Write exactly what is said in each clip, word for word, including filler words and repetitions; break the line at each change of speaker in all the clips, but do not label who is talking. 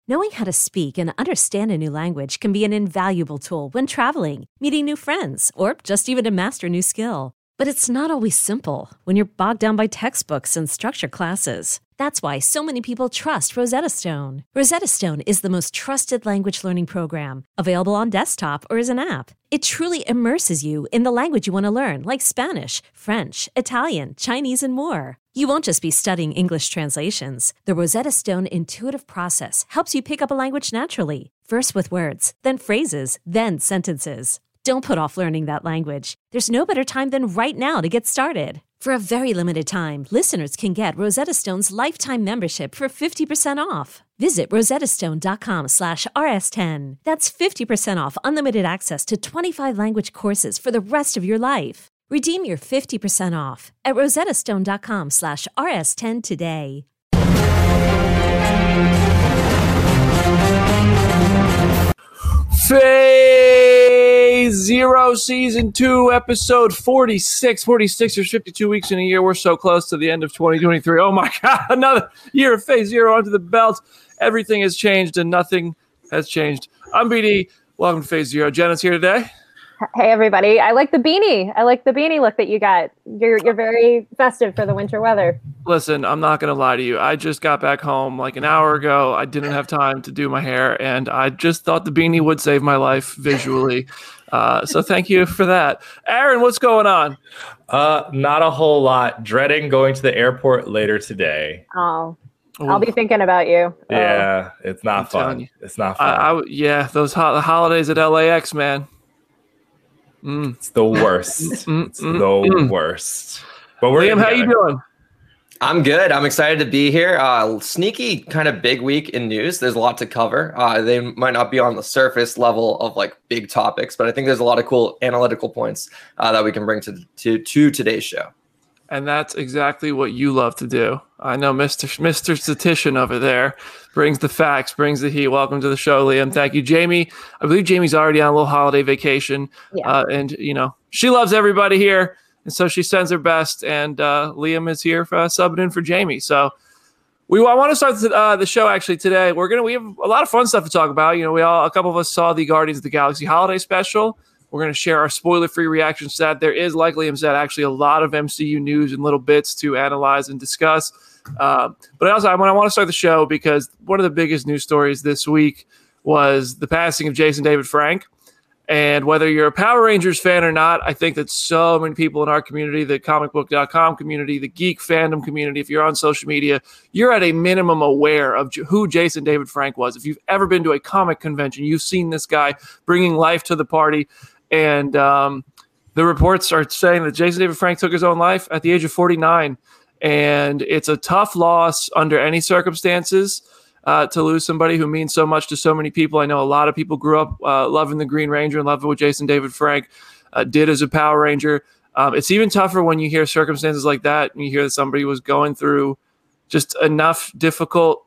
Knowing how to speak and understand a new language can be an invaluable tool when traveling, meeting new friends, or just even to master a new skill. But it's not always simple when you're bogged down by textbooks and structured classes. That's why so many people trust Rosetta Stone. Rosetta Stone is the most trusted language learning program, available on desktop or as an app. It truly immerses you in the language you want to learn, like Spanish, French, Italian, Chinese, and more. You won't just be studying English translations. The Rosetta Stone intuitive process helps you pick up a language naturally, first with words, then phrases, then sentences. Don't put off learning that language. There's no better time than right now to get started. For a very limited time, listeners can get Rosetta Stone's lifetime membership for fifty percent off. Visit rosettastone.com slash rs10. That's fifty percent off unlimited access to twenty-five language courses for the rest of your life. Redeem your fifty percent off at rosettastone.com slash rs10 today.
Phase Zero Season two, Episode forty-six. forty-six, there's fifty-two weeks in a year. We're so close to the end of twenty twenty-three. Oh my God, another year of Phase Zero under the belt. Everything has changed and nothing has changed. I'm B D. Welcome to Phase Zero. Jenna's here today.
Hey, everybody. I like the beanie. I like the beanie look that you got. You're you're very festive for the winter weather.
Listen, I'm not going to lie to you. I just got back home like an hour ago. I didn't have time to do my hair, and I just thought the beanie would save my life visually. Uh, so thank you for that. Aaron, what's going on?
Uh, not a whole lot. Dreading going to the airport later today.
Oh, Ooh. I'll be thinking about you.
Yeah, oh. It's not
I'm
fun. It's not fun.
I, I, yeah, those ho- holidays at L A X, man.
Mm. It's the worst. It's
mm,
the
mm.
worst. But we're
Liam, how you doing?
I'm good. I'm excited to be here. Uh, sneaky, kind of big week in news. There's a lot to cover. Uh, they might not be on the surface level of like big topics, but I think there's a lot of cool analytical points uh, that we can bring to, to to today's show.
And that's exactly what you love to do. I know Mister Mister Statistician over there brings the facts, brings the heat. Welcome to the show, Liam. Thank you, Jamie. I believe Jamie's already on a little holiday vacation.
Yeah.
Uh, and, you know, she loves everybody here. And so she sends her best. And uh, Liam is here for uh, subbing in for Jamie. So we I want to start the, uh, the show actually today. We're going to, we have a lot of fun stuff to talk about. You know, we all, a couple of us saw the Guardians of the Galaxy holiday special. We're going to share our spoiler-free reactions to that. There is, like Liam said, actually a lot of M C U news and little bits to analyze and discuss. Uh, but also, I want to start the show because one of the biggest news stories this week was the passing of Jason David Frank. And whether you're a Power Rangers fan or not, I think that so many people in our community, the comic book dot com community, the geek fandom community, if you're on social media, you're at a minimum aware of who Jason David Frank was. If you've ever been to a comic convention, you've seen this guy bringing life to the party. And um, the reports are saying that Jason David Frank took his own life at the age of forty-nine. And it's a tough loss under any circumstances uh, to lose somebody who means so much to so many people. I know a lot of people grew up uh, loving the Green Ranger and loving what Jason David Frank uh, did as a Power Ranger. Um, it's even tougher when you hear circumstances like that and you hear that somebody was going through just enough difficult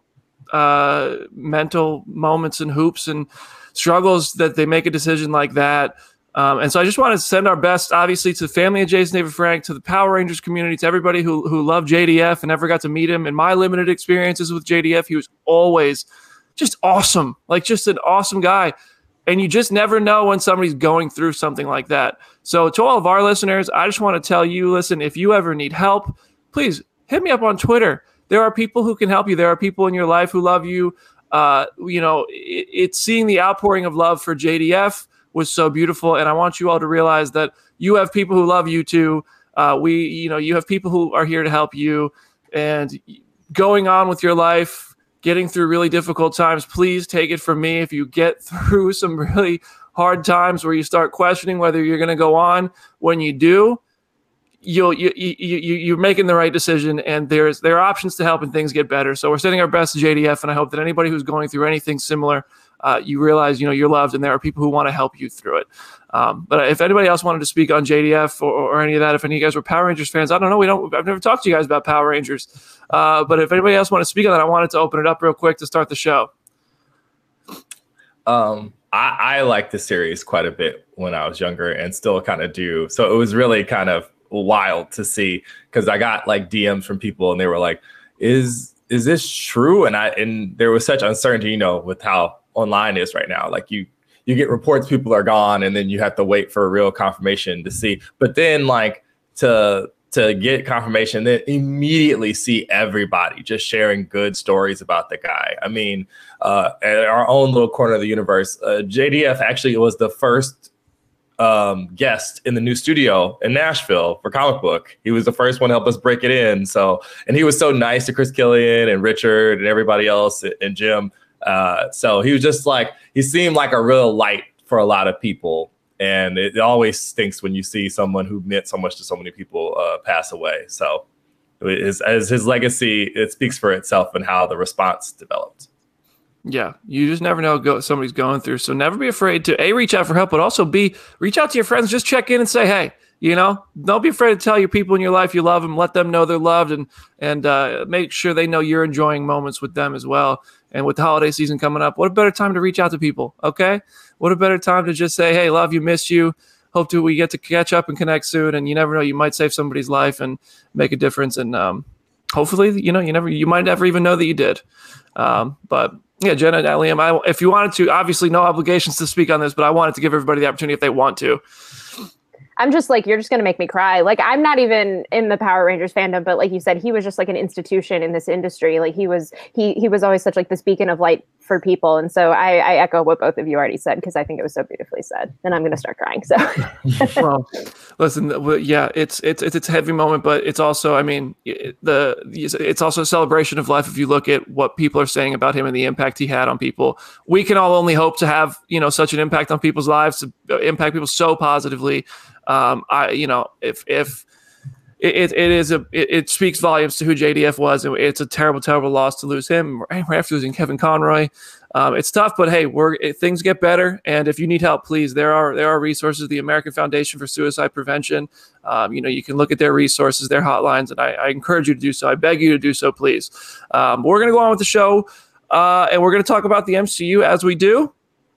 uh, mental moments and hoops and struggles that they make a decision like that. Um, and so I just want to send our best, obviously, to the family of Jason David Frank, to the Power Rangers community, to everybody who who loved J D F and never got to meet him. In my limited experiences with J D F, he was always just awesome, like just an awesome guy. And you just never know when somebody's going through something like that. So to all of our listeners, I just want to tell you, listen, if you ever need help, please hit me up on Twitter. There are people who can help you. There are people in your life who love you. Uh, you know, it, it's seeing the outpouring of love for J D F was so beautiful. And I want you all to realize that you have people who love you too. Uh, we, you know, you have people who are here to help you and going on with your life, getting through really difficult times. Please take it from me. If you get through some really hard times where you start questioning whether you're going to go on, when you do, you'll, you, you, you, you're making the right decision, and there's, there are options to help and things get better. So we're sending our best to J D F. And I hope that anybody who's going through anything similar, Uh, you realize, you know, you're loved and there are people who want to help you through it. Um, but if anybody else wanted to speak on J D F or, or any of that, if any of you guys were Power Rangers fans, I don't know. We don't, I've never talked to you guys about Power Rangers. Uh, but if anybody else wanted to speak on that, I wanted to open it up real quick to start the show.
Um, I, I liked the series quite a bit when I was younger and still kind of do. So it was really kind of wild to see, because I got like D Ms from people and they were like, is is this true? And I and there was such uncertainty, you know, with how online is right now. Like you you get reports people are gone, and then you have to wait for a real confirmation to see. But then like to to get confirmation, then immediately see everybody just sharing good stories about the guy. I mean, uh, at our own little corner of the universe, uh, J D F actually was the first um, guest in the new studio in Nashville for Comic Book. He was the first one to help us break it in. So, and he was so nice to Chris Killian and Richard and everybody else and Jim. Uh, so he was just like, he seemed like a real light for a lot of people. And it, it always stinks when you see someone who meant so much to so many people uh, pass away. So his, as his legacy, it speaks for itself and how the response developed.
Yeah, you just never know what go, somebody's going through. So never be afraid to A, reach out for help, but also B, reach out to your friends. Just check in and say, hey, you know, don't be afraid to tell your people in your life you love them. Let them know they're loved, and and uh, make sure they know you're enjoying moments with them as well. And with the holiday season coming up, what a better time to reach out to people, okay? What a better time to just say, hey, love you, miss you. Hope to we get to catch up and connect soon. And you never know, you might save somebody's life and make a difference. And um, hopefully, you know, you never, you might never even know that you did. Um, but yeah, Jenna and Liam, I, if you wanted to, obviously no obligations to speak on this, but I wanted to give everybody the opportunity if they want to.
I'm just like, you're just going to make me cry. Like, I'm not even in the Power Rangers fandom, but like you said, he was just like an institution in this industry. Like he was, he, he was always such like this beacon of light for people. And so I, I echo what both of you already said, because I think it was so beautifully said, and I'm going to start crying. So,
well, listen, yeah, it's, it's, it's, it's a heavy moment, but it's also, I mean, the, it's also a celebration of life. If you look at what people are saying about him and the impact he had on people, we can all only hope to have, you know, such an impact on people's lives, to impact people so positively. Um, I, you know, if, if it, it is a, it, it speaks volumes to who J D F was. And it's a terrible, terrible loss to lose him right after losing Kevin Conroy. Um, it's tough, but hey, we're, it, things get better. And if you need help, please, there are, there are resources, the American Foundation for Suicide Prevention. Um, you know, you can look at their resources, their hotlines, and I, I encourage you to do so. I beg you to do so, please. Um, we're going to go on with the show, uh, and we're going to talk about the M C U as we do.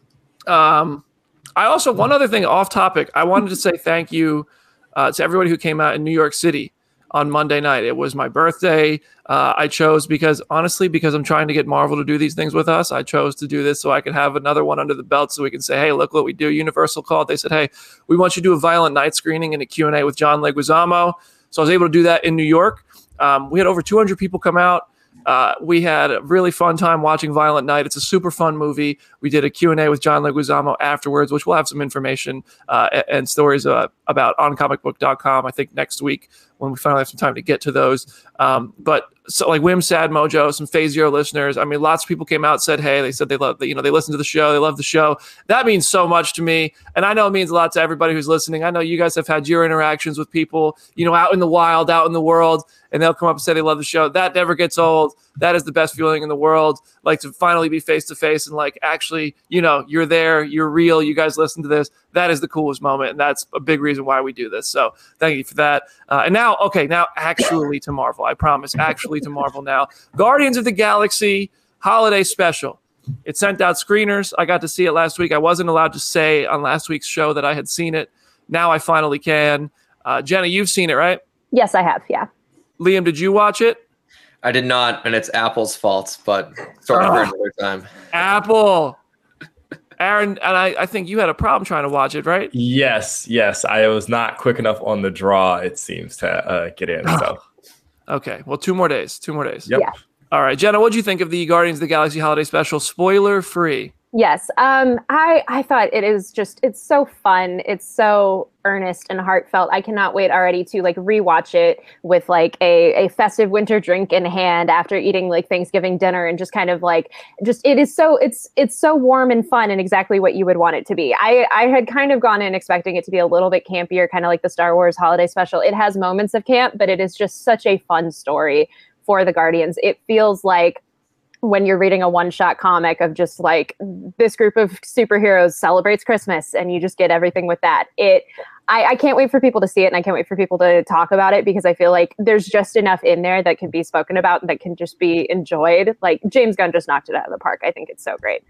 Um, I also, one other thing off topic, I wanted to say thank you uh, to everybody who came out in New York City on Monday night. It was my birthday. Uh, I chose because, honestly, because I'm trying to get Marvel to do these things with us, I chose to do this so I could have another one under the belt so we can say, hey, look what we do. Universal called. They said, hey, we want you to do a Violent Night screening and a Q and A with John Leguizamo. So I was able to do that in New York. Um, we had over two hundred people come out. Uh, we had a really fun time watching Violent Night. It's a super fun movie. We did a Q and A with John Leguizamo afterwards, which we'll have some information uh, and, and stories uh, about on comic book dot com, I think, next week when we finally have some time to get to those. Um, but so like Wim Sad Mojo, some Phase Zero listeners. I mean, lots of people came out, said, hey, they said they love, you know, they listened to the show. They love the show. That means so much to me. And I know it means a lot to everybody who's listening. I know you guys have had your interactions with people, you know, out in the wild, out in the world, and they'll come up and say they love the show. That never gets old. That is the best feeling in the world. Like to finally be face to face and like, actually, you know, you're there, you're real. You guys listen to this. That is the coolest moment. And that's a big reason why we do this. So thank you for that. Uh, and now, okay, now actually to Marvel, I promise, actually to Marvel now. Guardians of the Galaxy Holiday Special. It sent out screeners. I got to see it last week. I wasn't allowed to say on last week's show that I had seen it. Now I finally can. Uh, Jenna, you've seen it, right?
yes, I have. Yeah.
Liam, did you watch it?
I did not, and it's Apple's fault, but sort of for another time.
Apple. Aaron, and I, I think you had a problem trying to watch it, right?
Yes, yes. I was not quick enough on the draw, it seems, to uh, get in. So,
okay. Well, two more days. Two more days.
yep.
Yeah.
All right. Jenna, what did you think of the Guardians of the Galaxy Holiday Special? Spoiler free.
Yes. Um, I, I thought it is just, it's so fun. It's so earnest and heartfelt. I cannot wait already to like rewatch it with like a, a festive winter drink in hand after eating like Thanksgiving dinner, and just kind of like, just, it is so, it's, it's so warm and fun and exactly what you would want it to be. I, I had kind of gone in expecting it to be a little bit campier, kind of like the Star Wars Holiday Special. It has moments of camp, but it is just such a fun story for the Guardians. It feels like when you're reading a one-shot comic of just like this group of superheroes celebrates Christmas, and you just get everything with that. It, I, I can't wait for people to see it, and I can't wait for people to talk about it, because I feel like there's just enough in there that can be spoken about and that can just be enjoyed. Like James Gunn just knocked it out of the park. I think it's so great.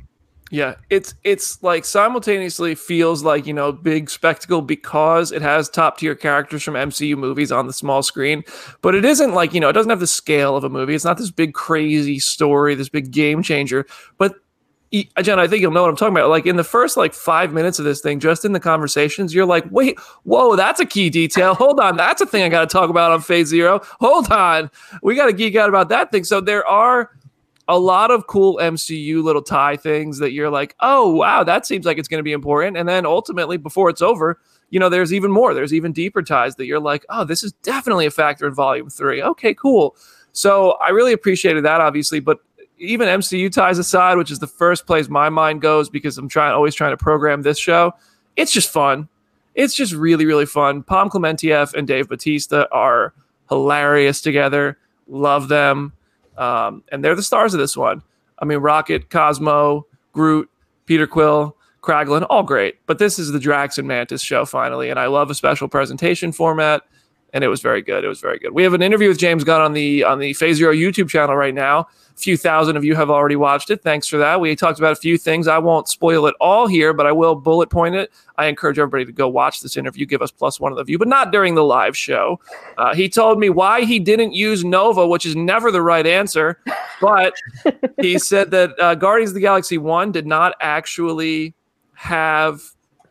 Yeah, it's it's like simultaneously feels like, you know, big spectacle because it has top tier characters from M C U movies on the small screen, but it isn't like, you know, it doesn't have the scale of a movie. It's not this big crazy story, this big game changer. But Jen, I think you'll know what I'm talking about. Like in the first like five minutes of this thing, just in the conversations, you're like, wait, whoa, that's a key detail. Hold on, that's a thing I got to talk about on Phase Zero. Hold on, we got to geek out about that thing. So there are a lot of cool M C U little tie things that you're like, oh, wow, that seems like it's going to be important. And then ultimately, before it's over, you know, there's even more. There's even deeper ties that you're like, oh, this is definitely a factor in Volume three. Okay, cool. So I really appreciated that, obviously. But even M C U ties aside, which is the first place my mind goes because I'm trying, always trying to program this show, it's just fun. It's just really, really fun. Pom Klementieff and Dave Bautista are hilarious together. Love them. Um, and they're the stars of this one. I mean, Rocket, Cosmo, Groot, Peter Quill, Kraglin, all great. But this is the Drax and Mantis show finally, and I love a special presentation format, and it was very good. It was very good. We have an interview with James Gunn on the on the Phase Zero YouTube channel right now. A few thousand of you have already watched it. Thanks for that. We talked about a few things. I won't spoil it all here, but I will bullet point it. I encourage everybody to go watch this interview. Give us plus one of the view, but not during the live show. Uh, he told me why he didn't use Nova, which is never the right answer. But he said that uh, Guardians of the Galaxy one did not actually have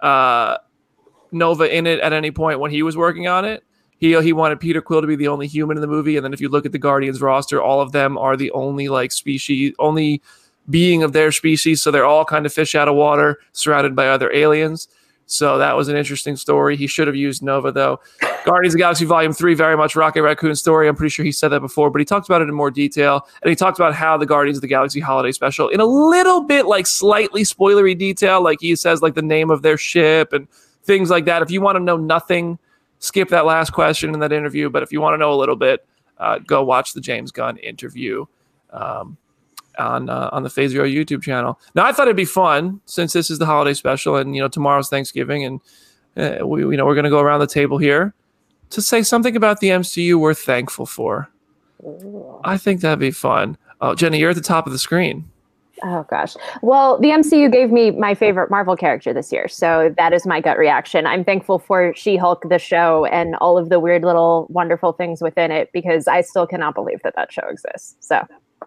uh, Nova in it at any point when he was working on it. He he wanted Peter Quill to be the only human in the movie, and then if you look at the Guardians roster, all of them are the only like species, only being of their species, so they're all kind of fish out of water, surrounded by other aliens. So that was an interesting story. He should have used Nova though. Guardians of the Galaxy Volume three, very much Rocket Raccoon story. I'm pretty sure he said that before, but he talked about it in more detail, and he talked about how the Guardians of the Galaxy Holiday Special, in a little bit like slightly spoilery detail, like he says like the name of their ship and things like that. If you want to know nothing, skip that last question in that interview. But if you want to know a little bit, uh, go watch the James Gunn interview um, on uh, on the Phase Zero YouTube channel. Now, I thought it'd be fun since this is the holiday special, and you know tomorrow's Thanksgiving, and uh, we you know we're going to go around the table here to say something about the M C U we're thankful for. Ooh. I think that'd be fun. Oh, Jenny, you're at the top of the screen.
Oh, gosh. Well, the M C U gave me my favorite Marvel character this year, so that is my gut reaction. I'm thankful for She-Hulk, the show, and all of the weird little wonderful things within it, because I still cannot believe that that show exists. So,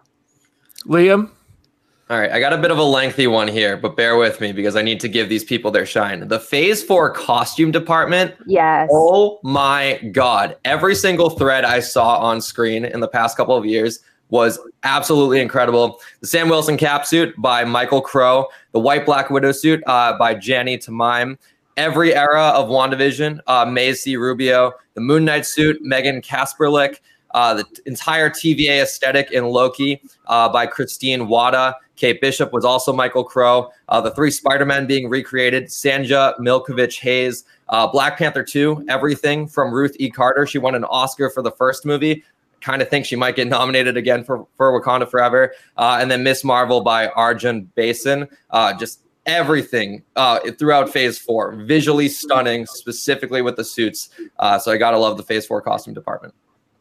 Liam?
All right, I got a bit of a lengthy one here, but bear with me because I need to give these people their shine. The Phase four costume department.
Yes.
Oh, my God. Every single thread I saw on screen in the past couple of years was absolutely incredible. The Sam Wilson cap suit by Michael Crow, the white Black Widow suit uh, by Janny Tamaim, every era of WandaVision, uh, Maze C. Rubio, the Moon Knight suit, Megan Kasperlik, uh, the entire T V A aesthetic in Loki uh, by Christine Wada. Kate Bishop was also Michael Crow. Uh, the three Spider-Men being recreated, Sanja Milkovich Hayes, uh, Black Panther two, everything from Ruth E. Carter. She won an Oscar for the first movie. Kind of think she might get nominated again for, for Wakanda Forever. Uh, and then Miss Marvel by Arjun Basin. Uh, just everything uh, throughout Phase four. Visually stunning, specifically with the suits. Uh, so I got to love the Phase four costume department.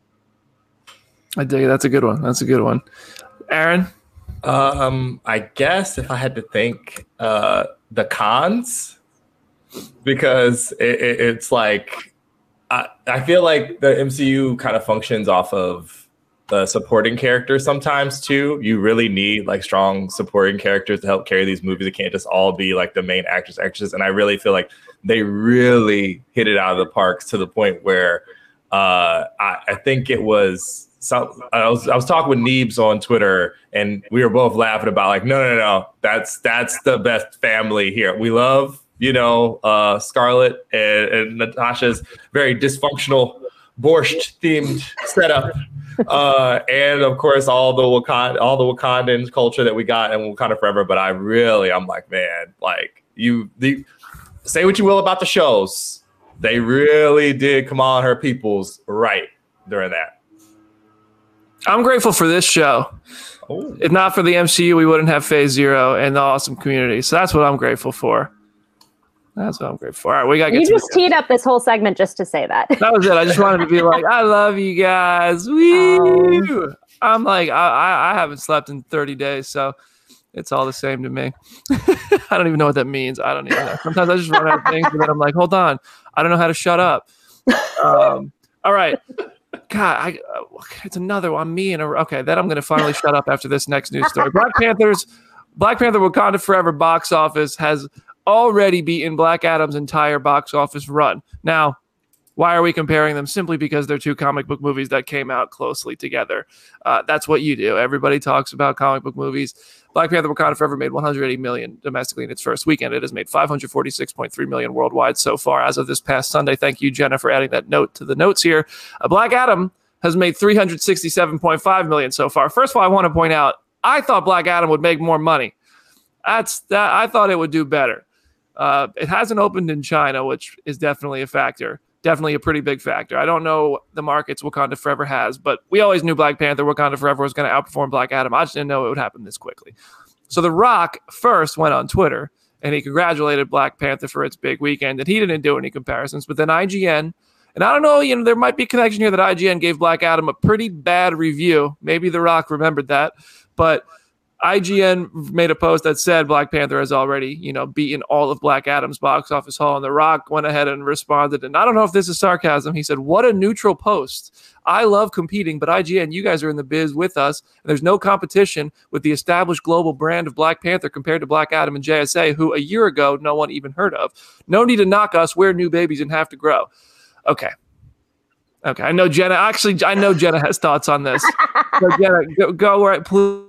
I dig it. That's a good one. That's a good one. Aaron?
Um, I guess if I had to think, uh, the cons, because it, it, it's like, I, I feel like the M C U kind of functions off of the supporting characters sometimes too. You really need like strong supporting characters to help carry these movies. It can't just all be like the main actors, actresses. And I really feel like they really hit it out of the parks to the point where uh, I, I think it was some. I was I was talking with Neebs on Twitter, and we were both laughing about like, no, no, no, that's that's the best family here. We love. You know, uh, Scarlett and, and Natasha's very dysfunctional borscht themed setup, uh, and of course all the Wakanda, all the Wakandan culture that we got in Wakanda Forever. But I really, I'm like, man, like you, the, say what you will about the shows, they really did Kamala and her peoples right during that.
I'm grateful for this show. Oh. If not for the M C U, we wouldn't have Phase Zero and the awesome community. So that's what I'm grateful for. That's what I'm grateful for. All right, we gotta get
you
to
just teed up this whole segment just to say that.
That was it. I just wanted to be like, I love you guys. Woo! Oh. I'm like, I, I haven't slept in thirty days, so It's all the same to me. I don't even know what that means. I don't even know. Sometimes I just run out of things, and then I'm like, hold on, I don't know how to shut up. Um, all right. God, I, uh, it's another one. Me and a, okay, then I'm going to finally shut up after this next news story. Black Panthers, Black Panther Wakanda Forever box office has already beaten Black Adam's entire box office run. Now, why are we comparing them? Simply because they're two comic book movies that came out closely together. Uh, that's what you do. Everybody talks about comic book movies. Black Panther Wakanda Forever made one hundred eighty million dollars domestically in its first weekend. It has made five hundred forty-six point three million dollars worldwide so far as of this past Sunday. Thank you, Jenna, for adding that note to the notes here. Uh, Black Adam has made three hundred sixty-seven point five million dollars so far. First of all, I want to point out, I thought Black Adam would make more money. That's that. I thought it would do better. Uh, it hasn't opened in China, which is definitely a factor. Definitely a pretty big factor. I don't know the markets Wakanda Forever has, but we always knew Black Panther, Wakanda Forever was going to outperform Black Adam. I just didn't know it would happen this quickly. So The Rock first went on Twitter, and he congratulated Black Panther for its big weekend, and he didn't do any comparisons. But then I G N, and I don't know, you know, there might be a connection here that I G N gave Black Adam a pretty bad review. Maybe The Rock remembered that, but I G N made a post that said Black Panther has already, you know, beaten all of Black Adam's box office haul, and The Rock went ahead and responded. And I don't know if this is sarcasm. He said, "What a neutral post. I love competing, but I G N, you guys are in the biz with us. And there's no competition with the established global brand of Black Panther compared to Black Adam and J S A, who a year ago no one even heard of. No need to knock us. We're new babies and have to grow." Okay. Okay. I know Jenna. Actually, I know Jenna has thoughts on this. So Jenna, go, go right, please.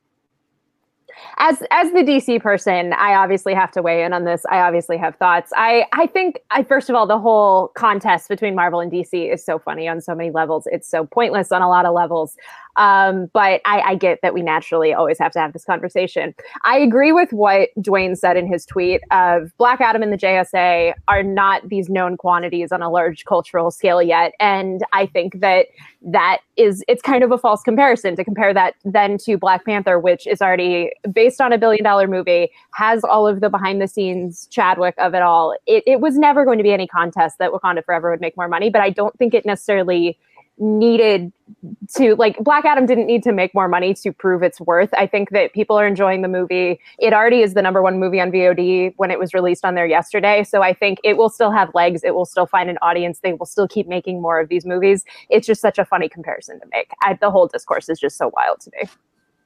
As as the D C person, I obviously have to weigh in on this. I obviously have thoughts. I, I think, I first of all, the whole contest between Marvel and D C is so funny on so many levels. It's so pointless on a lot of levels. Um, but I, I get that we naturally always have to have this conversation. I agree with what Dwayne said in his tweet of Black Adam and the J S A are not these known quantities on a large cultural scale yet. And I think that that is, it's kind of a false comparison to compare that then to Black Panther, which is already based on a billion dollar movie, has all of the behind the scenes Chadwick of it all. It, it was never going to be any contest that Wakanda Forever would make more money, but I don't think it necessarily needed to, like, Black Adam didn't need to make more money to prove its worth. I think that people are enjoying the movie. It already is the number one movie on V O D when it was released on there yesterday. So I think it will still have legs. It will still find an audience. They will still keep making more of these movies. It's just such a funny comparison to make. I, the whole discourse is just so wild to me.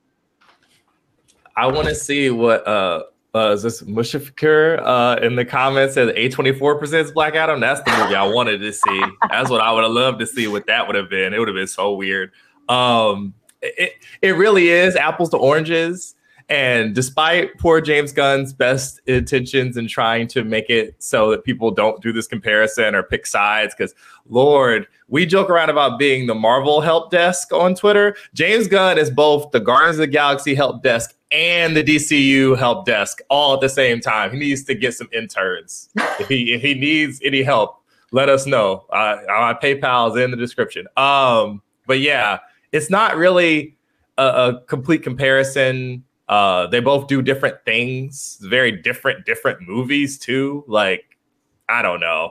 I want to see what uh uh is this Mushafikir uh in the comments says A twenty-four presents Black Adam. That's the movie I wanted to see. That's what I would have loved to see what that would have been. It would have been so weird. Um it it really is apples to oranges. And despite poor James Gunn's best intentions in trying to make it so that people don't do this comparison or pick sides, because Lord, we joke around about being the Marvel help desk on Twitter. James Gunn is both the Guardians of the Galaxy help desk and the D C U help desk all at the same time. He needs to get some interns. if he if he needs any help, let us know. Uh, my PayPal is in the description. Um, but yeah, it's not really a, a complete comparison. Uh, they both do different things, very different, different movies too. Like, I don't know.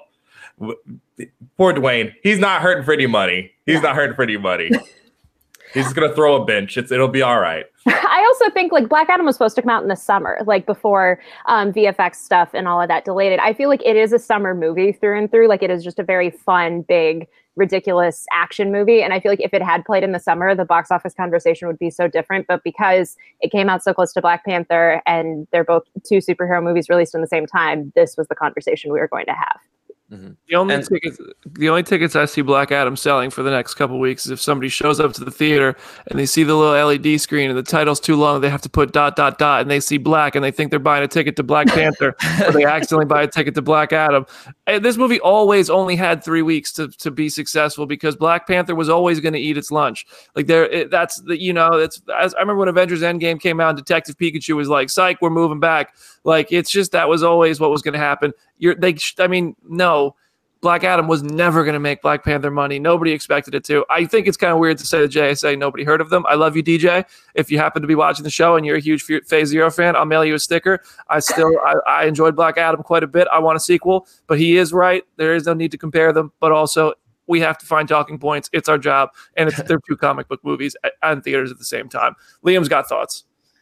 Poor Dwayne. He's not hurting for any money. He's yeah. not hurting for any money. He's just going to throw a bench. It's, it'll be all right.
I also think, like, Black Adam was supposed to come out in the summer, like before um, V F X stuff and all of that delayed it. I feel like it is a summer movie through and through. Like, it is just a very fun, big, ridiculous action movie. And I feel like if it had played in the summer, the box office conversation would be so different. But because it came out so close to Black Panther and they're both two superhero movies released in the same time, this was the conversation we were going to have.
Mm-hmm. The only and, tickets, the only tickets I see Black Adam selling for the next couple of weeks is if somebody shows up to the theater and they see the little L E D screen and the title's too long, they have to put dot dot dot, and they see black and they think they're buying a ticket to Black Panther, or they accidentally buy a ticket to Black Adam. And this movie always only had three weeks to to be successful because Black Panther was always going to eat its lunch. Like there, it, that's the you know, it's. As, I remember when Avengers Endgame came out, and Detective Pikachu was like, "Psych, we're moving back." Like it's just that was always what was going to happen. You're they, I mean, no. Black Adam was never going to make Black Panther money. Nobody expected it to. I think it's kind of weird to say the J S A, nobody heard of them. I love you, D J. If you happen to be watching the show and you're a huge Phase Zero fan, I'll mail you a sticker. I still, I, I enjoyed Black Adam quite a bit. I want a sequel, but he is right. There is no need to compare them, but also we have to find talking points. It's our job, and it's, they're two comic book movies in theaters at the same time. Liam's got thoughts.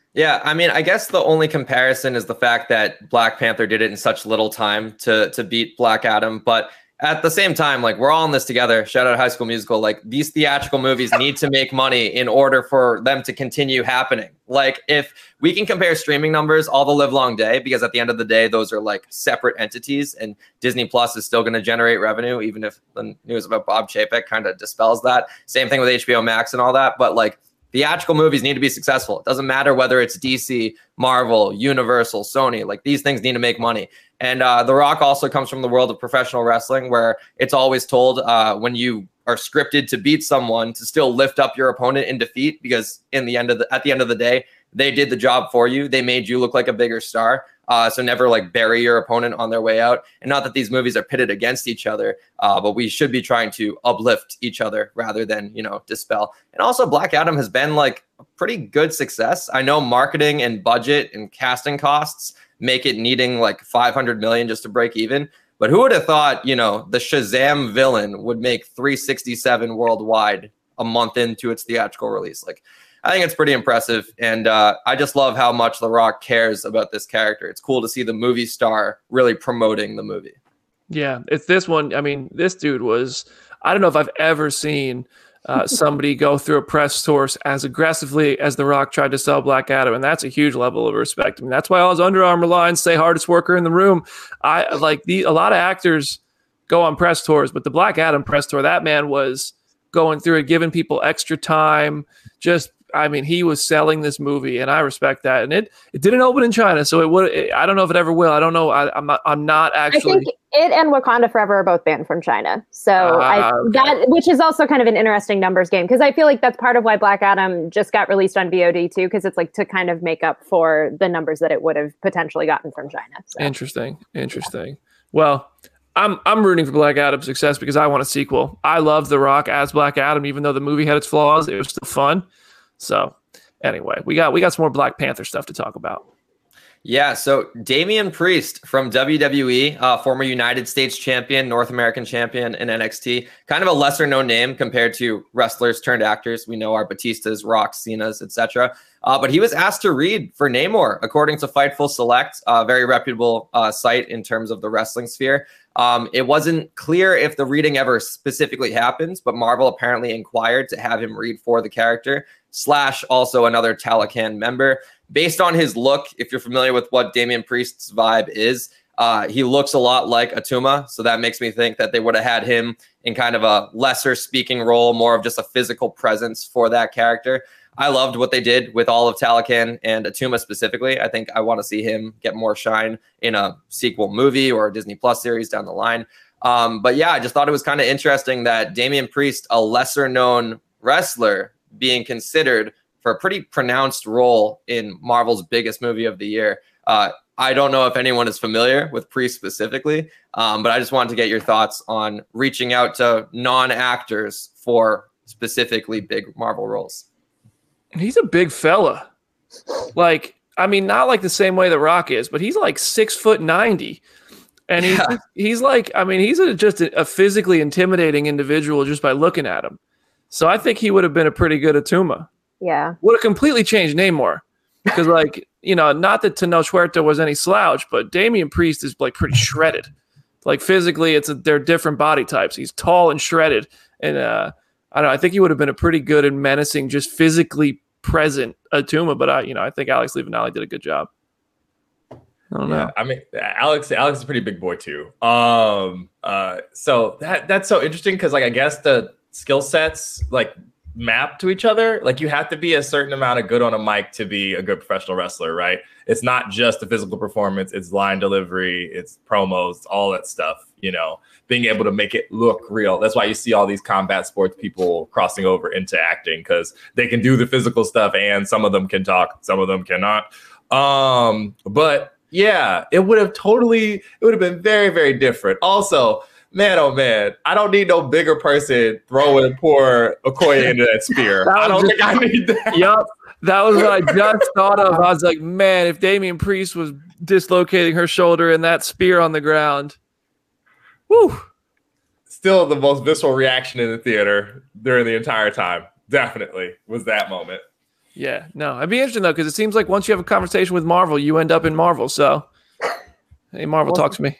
Yeah, I mean, I guess the only comparison is the fact that Black Panther did it in such little time to to beat Black Adam. But at the same time, like, we're all in this together. Shout out High School Musical. Like, these theatrical movies need to make money in order for them to continue happening. Like, if we can compare streaming numbers all the live long day, because at the end of the day, those are like separate entities, and Disney Plus is still going to generate revenue, even if the news about Bob Chapek kind of dispels that. Same thing with H B O Max and all that. But like, theatrical movies need to be successful. It doesn't matter whether it's D C, Marvel, Universal, Sony. Like, these things need to make money. And uh, The Rock also comes from the world of professional wrestling, where it's always told uh, when you are scripted to beat someone to still lift up your opponent in defeat, because in the end of the at the end of the day, they did the job for you. They made you look like a bigger star. Uh, so never like bury your opponent on their way out. And not that these movies are pitted against each other, uh, but we should be trying to uplift each other rather than, you know, dispel. And also Black Adam has been like a pretty good success. I know marketing and budget and casting costs make it needing like five hundred million just to break even. But who would have thought, you know, the Shazam villain would make three sixty-seven worldwide a month into its theatrical release? Like, I think it's pretty impressive. And uh, I just love how much The Rock cares about this character. It's cool to see the movie star really promoting the movie.
Yeah, it's this one. I mean, this dude was, I don't know if I've ever seen uh, somebody go through a press source as aggressively as The Rock tried to sell Black Adam. And that's a huge level of respect. I mean, that's why all his Under Armour lines say hardest worker in the room. I like the, a lot of actors go on press tours, but the Black Adam press tour, that man was going through it, giving people extra time, just, I mean, he was selling this movie, and I respect that. And it it didn't open in China, so it would. It, I don't know if it ever will. I don't know. I, I'm not. I'm not actually.
I think it and Wakanda Forever are both banned from China. So uh, I,
okay.
that, which is also kind of an interesting numbers game, because I feel like that's part of why Black Adam just got released on V O D too, because it's like to kind of make up for the numbers that it would have potentially gotten from China. So.
Interesting. Interesting. Well, I'm I'm rooting for Black Adam's success because I want a sequel. I love The Rock as Black Adam, even though the movie had its flaws. It was still fun. So anyway, we got we got some more Black Panther stuff to talk about.
Yeah, so Damian Priest from W W E, uh, former United States champion, North American champion in N X T, kind of a lesser known name compared to wrestlers turned actors. We know our Batistas, Rocks, Cenas, et cetera. Uh, but he was asked to read for Namor, according to Fightful Select, a very reputable uh, site in terms of the wrestling sphere. Um, it wasn't clear if the reading ever specifically happens, but Marvel apparently inquired to have him read for the character, slash also another Talocan member. Based on his look, if you're familiar with what Damian Priest's vibe is, uh, he looks a lot like Atuma. So that makes me think that they would have had him in kind of a lesser speaking role, more of just a physical presence for that character. I loved what they did with all of Talocan and Atuma specifically. I think I want to see him get more shine in a sequel movie or a Disney Plus series down the line. Um, but yeah, I just thought it was kind of interesting that Damian Priest, a lesser known wrestler, being considered for a pretty pronounced role in Marvel's biggest movie of the year. Uh, I don't know if anyone is familiar with Priest specifically, um, but I just wanted to get your thoughts on reaching out to non-actors for specifically big Marvel roles.
He's a big fella. Like, I mean, not like the same way that Rock is, but he's like six foot ninety. And he's, yeah. he's like, I mean, he's a, just a, a physically intimidating individual just by looking at him. So I think he would have been a pretty good Atuma.
Yeah.
Would have completely changed Namor. Because, like, you know, not that Tenoch Huerta was any slouch, but Damian Priest is, like, pretty shredded. Like, physically, it's a, they're different body types. He's tall and shredded. And, uh, I don't know, I think he would have been a pretty good and menacing, just physically present Atuma. But, I, you know, I think Alex Levinelli did a good job. I don't
yeah,
know.
I mean, Alex, Alex is a pretty big boy, too. Um, uh, so that that's so interesting because, like, I guess the skill sets, like, map to each other. Like, you have to be a certain amount of good on a mic to be a good professional wrestler, right? It's not just the physical performance, it's line delivery, it's promos, all that stuff, you know, being able to make it look real. That's why you see all these combat sports people crossing over into acting, because they can do the physical stuff and some of them can talk, some of them cannot. Um, but yeah, it would have totally, it would have been very, very different. Also, man, oh man, I don't need no bigger person throwing poor Okoye into that spear. That I don't just, think I need that.
Yep. That was what I just thought of. I was like, man, if Damian Priest was dislocating her shoulder and that spear on the ground. Woo.
Still the most visceral reaction in the theater during the entire time. Definitely was that moment.
Yeah, no, it'd be interesting though, because it seems like once you have a conversation with Marvel, you end up in Marvel. So, hey, Marvel, talk to me.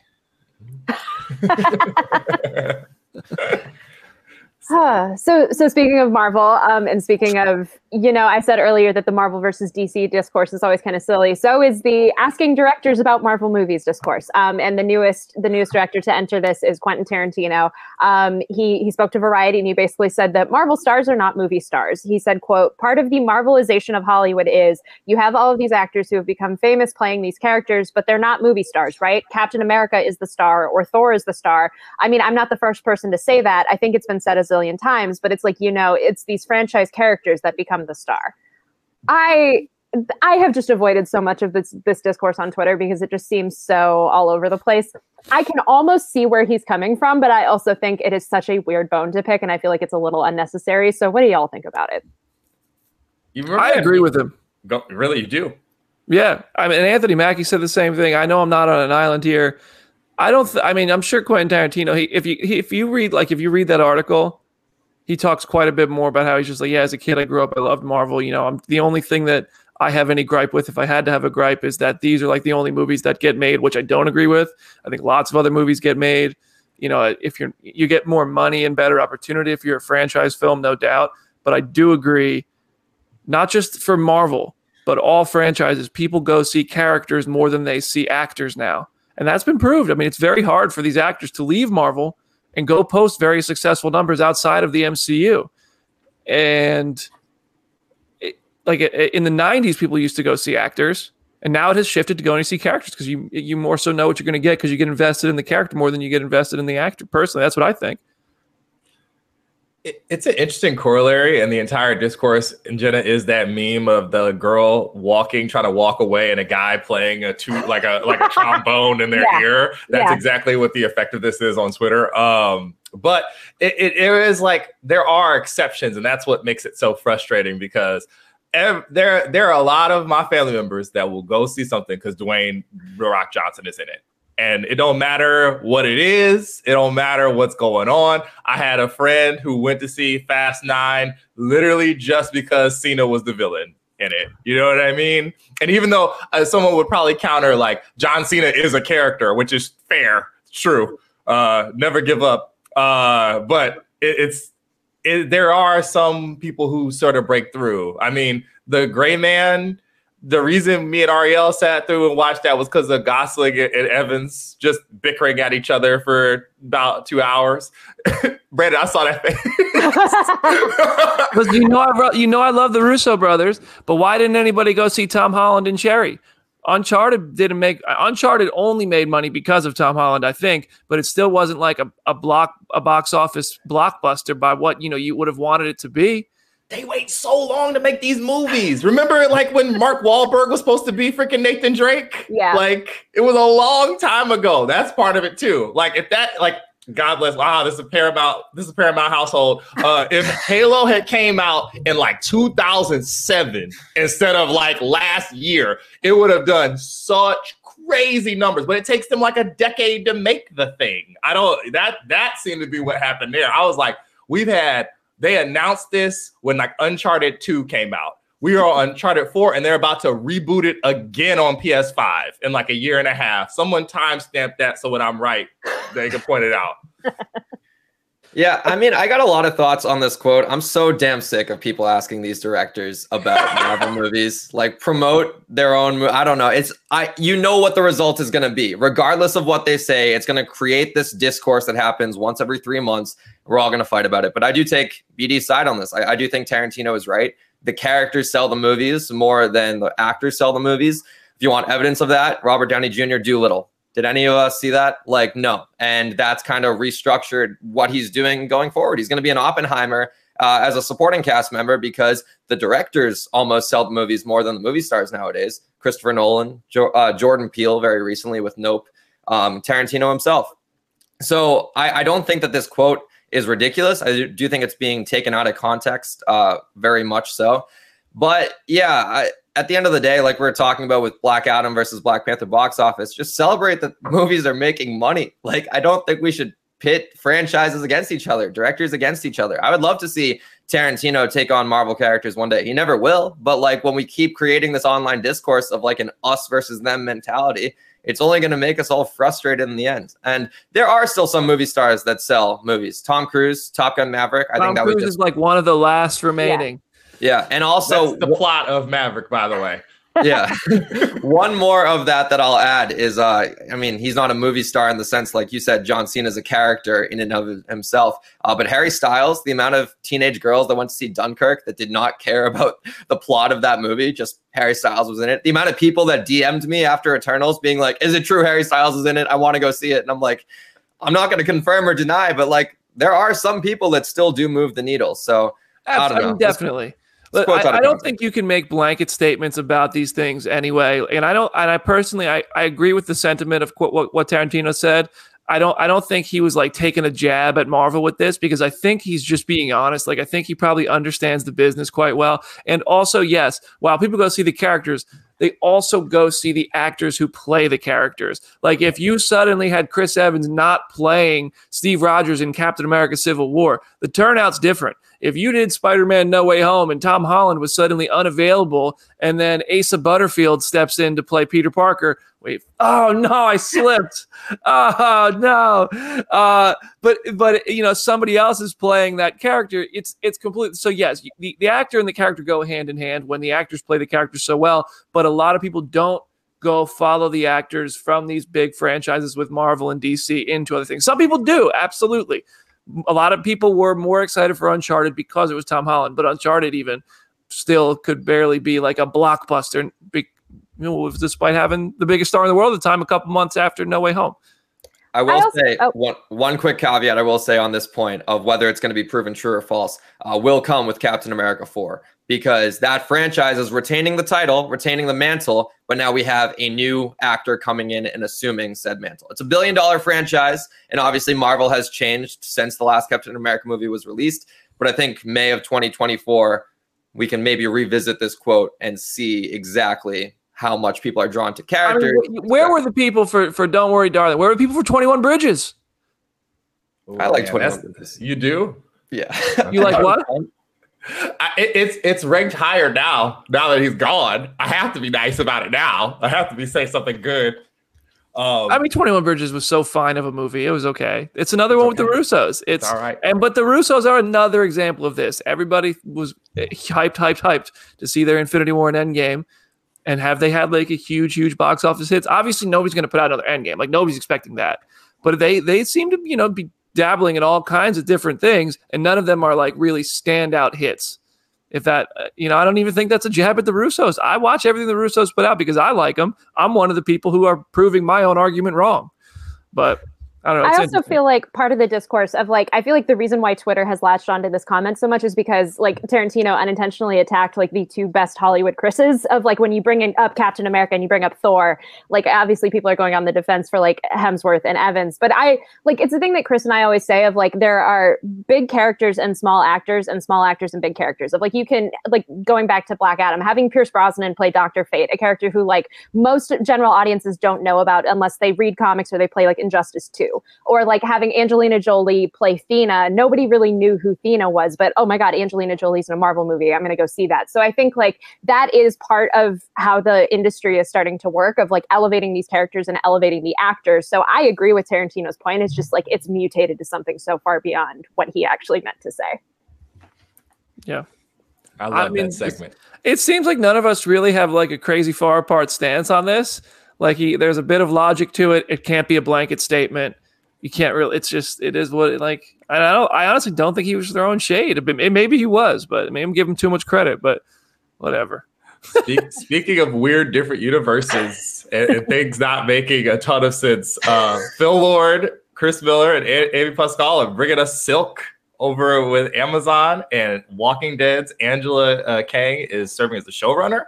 Huh. So, so speaking of Marvel, um, and speaking of, you know, I said earlier that the Marvel versus D C discourse is always kind of silly. So is the asking directors about Marvel movies discourse. Um, and the newest, the newest director to enter this is Quentin Tarantino. Um, he he spoke to Variety and he basically said that Marvel stars are not movie stars. He said, "quote Part of the Marvelization of Hollywood is you have all of these actors who have become famous playing these characters, but they're not movie stars, right? Captain America is the star, or Thor is the star. I mean, I'm not the first person to say that. I think it's been said a zillion times, but it's like, you know, it's these franchise characters that become the star." I I have just avoided so much of this this discourse on Twitter because it just seems so all over the place. I can almost see where he's coming from, but I also think it is such a weird bone to pick, and I feel like it's a little unnecessary. So what do y'all think about it?
You
I agree with him.
Go, really, you do?
Yeah, I mean, Anthony Mackie said the same thing. I know I'm not on an island here. I don't. Th- I mean, I'm sure Quentin Tarantino. He, if you he, if you read like if you read that article, he talks quite a bit more about how he's just like, yeah, as a kid, I grew up, I loved Marvel. You know, I'm the only thing that I have any gripe with, if I had to have a gripe, is that these are like the only movies that get made, which I don't agree with. I think lots of other movies get made. You know, if you're you get more money and better opportunity if you're a franchise film, no doubt. But I do agree, not just for Marvel, but all franchises, people go see characters more than they see actors now. And that's been proved. I mean, it's very hard for these actors to leave Marvel and go post very successful numbers outside of the M C U. And it, like in the nineties, people used to go see actors, and now it has shifted to going to see characters because you you more so know what you're going to get because you get invested in the character more than you get invested in the actor. Personally, that's what I think.
It, it's an interesting corollary, and the entire discourse in Jenna is that meme of the girl walking, trying to walk away, and a guy playing a two like a like a trombone in their yeah. ear. That's yeah. exactly what the effect of this is on Twitter. Um, but it, it, it is like there are exceptions, and that's what makes it so frustrating because ev- there there are a lot of my family members that will go see something because Dwayne The Rock Johnson is in it. And it don't matter what it is. It don't matter what's going on. I had a friend who went to see Fast Nine literally just because Cena was the villain in it. You know what I mean? And even though uh, someone would probably counter like John Cena is a character, which is fair, true. Uh, never give up. Uh, but it, it's it, there are some people who sort of break through. I mean, the Gray Man. The reason me and Ariel sat through and watched that was because of Gosling and Evans just bickering at each other for about two hours. Brandon, I saw that thing.
Because you know, I you know I love the Russo brothers, but why didn't anybody go see Tom Holland and Cherry? Uncharted didn't make Uncharted only made money because of Tom Holland, I think, but it still wasn't like a, a block a box office blockbuster by what you know you would have wanted it to be.
They wait so long to make these movies. Remember, like when Mark Wahlberg was supposed to be freaking Nathan Drake?
Yeah.
Like it was a long time ago. That's part of it too. Like if that, like God bless. Wow, this is a Paramount. This is a Paramount household. Uh, if Halo had came out in like two thousand seven instead of like last year, it would have done such crazy numbers. But it takes them like a decade to make the thing. I don't. That that seemed to be what happened there. I was like, we've had. They announced this when like Uncharted two came out. We are on Uncharted four and they're about to reboot it again on P S five in like a year and a half. Someone timestamped that so when I'm right, they can point it out.
Yeah, I mean, I got a lot of thoughts on this quote. I'm so damn sick of people asking these directors about Marvel movies, like promote their own. Mo- I don't know. It's I. You know what the result is going to be, regardless of what they say. It's going to create this discourse that happens once every three months. We're all going to fight about it. But I do take B D's side on this. I, I do think Tarantino is right. The characters sell the movies more than the actors sell the movies. If you want evidence of that, Robert Downey Junior, Doolittle. Did any of us see that? Like, no. And that's kind of restructured what he's doing going forward. He's going to be an Oppenheimer uh, as a supporting cast member because the directors almost sell the movies more than the movie stars nowadays. Christopher Nolan, jo- uh, Jordan Peele very recently with Nope, um, Tarantino himself. So I, I don't think that this quote is ridiculous. I do think it's being taken out of context, uh, very much so. But yeah, I, at the end of the day, like we we're talking about with Black Adam versus Black Panther box office, just celebrate that movies are making money. Like, I don't think we should pit franchises against each other, directors against each other. I would love to see Tarantino take on Marvel characters one day. He never will, but like when we keep creating this online discourse of like an us versus them mentality, it's only going to make us all frustrated in the end. And there are still some movie stars that sell movies. Tom Cruise, Top Gun Maverick. I
Tom
think that
Cruise
was just
is like one of the last remaining.
Yeah, yeah. And also
That's the plot of Maverick, by the way.
Yeah. One more of that that I'll add is, uh, I mean, he's not a movie star in the sense, like you said, John Cena is a character in and of himself. Uh, but Harry Styles, the amount of teenage girls that went to see Dunkirk that did not care about the plot of that movie, just Harry Styles was in it. The amount of people that D M'd me after Eternals being like, is it true Harry Styles is in it? I want to go see it. And I'm like, I'm not going to confirm or deny, but like, there are some people that still do move the needle. So I don't know.
I mean, definitely. Look, I, I don't think you can make blanket statements about these things anyway. And I don't, and I personally, I, I agree with the sentiment of what, what, what Tarantino said. I don't, I don't think he was like taking a jab at Marvel with this, because I think he's just being honest. Like, I think he probably understands the business quite well. And also, yes, while people go see the characters, they also go see the actors who play the characters. Like, if you suddenly had Chris Evans not playing Steve Rogers in Captain America Civil War, the turnout's different. If you did Spider-Man No Way Home and Tom Holland was suddenly unavailable, and then Asa Butterfield steps in to play Peter Parker, wait, oh no, I slipped. Oh no. Uh, but, but you know, somebody else is playing that character. It's, it's complete. So yes, the, the actor and the character go hand in hand when the actors play the character so well, but a lot of people don't go follow the actors from these big franchises with Marvel and D C into other things. Some people do. Absolutely. A lot of people were more excited for Uncharted because it was Tom Holland, but Uncharted even still could barely be like a blockbuster, you know, despite having the biggest star in the world at the time a couple months after No Way Home.
I will
I also,
say
oh.
one one quick caveat I will say on this point of whether it's going to be proven true or false uh, will come with Captain America four, because that franchise is retaining the title, retaining the mantle, but now we have a new actor coming in and assuming said mantle. It's a billion dollar franchise, and obviously Marvel has changed since the last Captain America movie was released, but I think May of twenty twenty-four, we can maybe revisit this quote and see exactly how much people are drawn to characters.
I mean, where were the people for, for Don't Worry, Darling? Where were the people for twenty-one Bridges?
Ooh, I like
man,
twenty-one Bridges.
You do?
Yeah.
You like what?
I, it, it's it's ranked higher now. Now that he's gone, I have to be nice about it now. I have to be say something good. Um,
I mean, twenty-one Bridges was so fine of a movie. It was okay. It's another one
okay.
with the Russos. It's,
it's all right.
And but the Russos are another example of this. Everybody was hyped, hyped, hyped to see their Infinity War and Endgame. And have they had like a huge, huge box office hits? Obviously, nobody's going to put out another Endgame. Like, nobody's expecting that. But they they seem to, you know, be dabbling in all kinds of different things, and none of them are like really standout hits. If that, uh, you know, I don't even think that's a jab at the Russos. I watch everything the Russos put out because I like them. I'm one of the people who are proving my own argument wrong. But I don't know.
I also feel like part of the discourse of like, I feel like the reason why Twitter has latched onto this comment so much is because like Tarantino unintentionally attacked like the two best Hollywood Chris's of like when you bring in up Captain America and you bring up Thor, like obviously people are going on the defense for like Hemsworth and Evans. But I like, it's a thing that Chris and I always say of like, there are big characters and small actors and small actors and big characters of like, you can like going back to Black Adam, having Pierce Brosnan play Doctor Fate, a character who like most general audiences don't know about unless they read comics or they play like Injustice two. Or like having Angelina Jolie play Thena. Nobody really knew who Thena was, but oh my God, Angelina Jolie's in a Marvel movie. I'm going to go see that. So I think like that is part of how the industry is starting to work of like elevating these characters and elevating the actors. So I agree with Tarantino's point. It's just like it's mutated to something so far beyond what he actually meant to say.
Yeah.
I love
I mean,
that segment.
It seems like none of us really have like a crazy far apart stance on this. Like he, there's a bit of logic to it. It can't be a blanket statement. You can't really, it's just, it is what it like, I don't, I honestly don't think he was throwing shade. Maybe he was, but maybe I'm giving him too much credit, but whatever.
Speak, speaking of weird different universes and, and things not making a ton of sense, uh, Phil Lord, Chris Miller, and a- Amy Pascal are bringing us Silk over with Amazon, and Walking Dead's Angela uh, Kang is serving as the showrunner.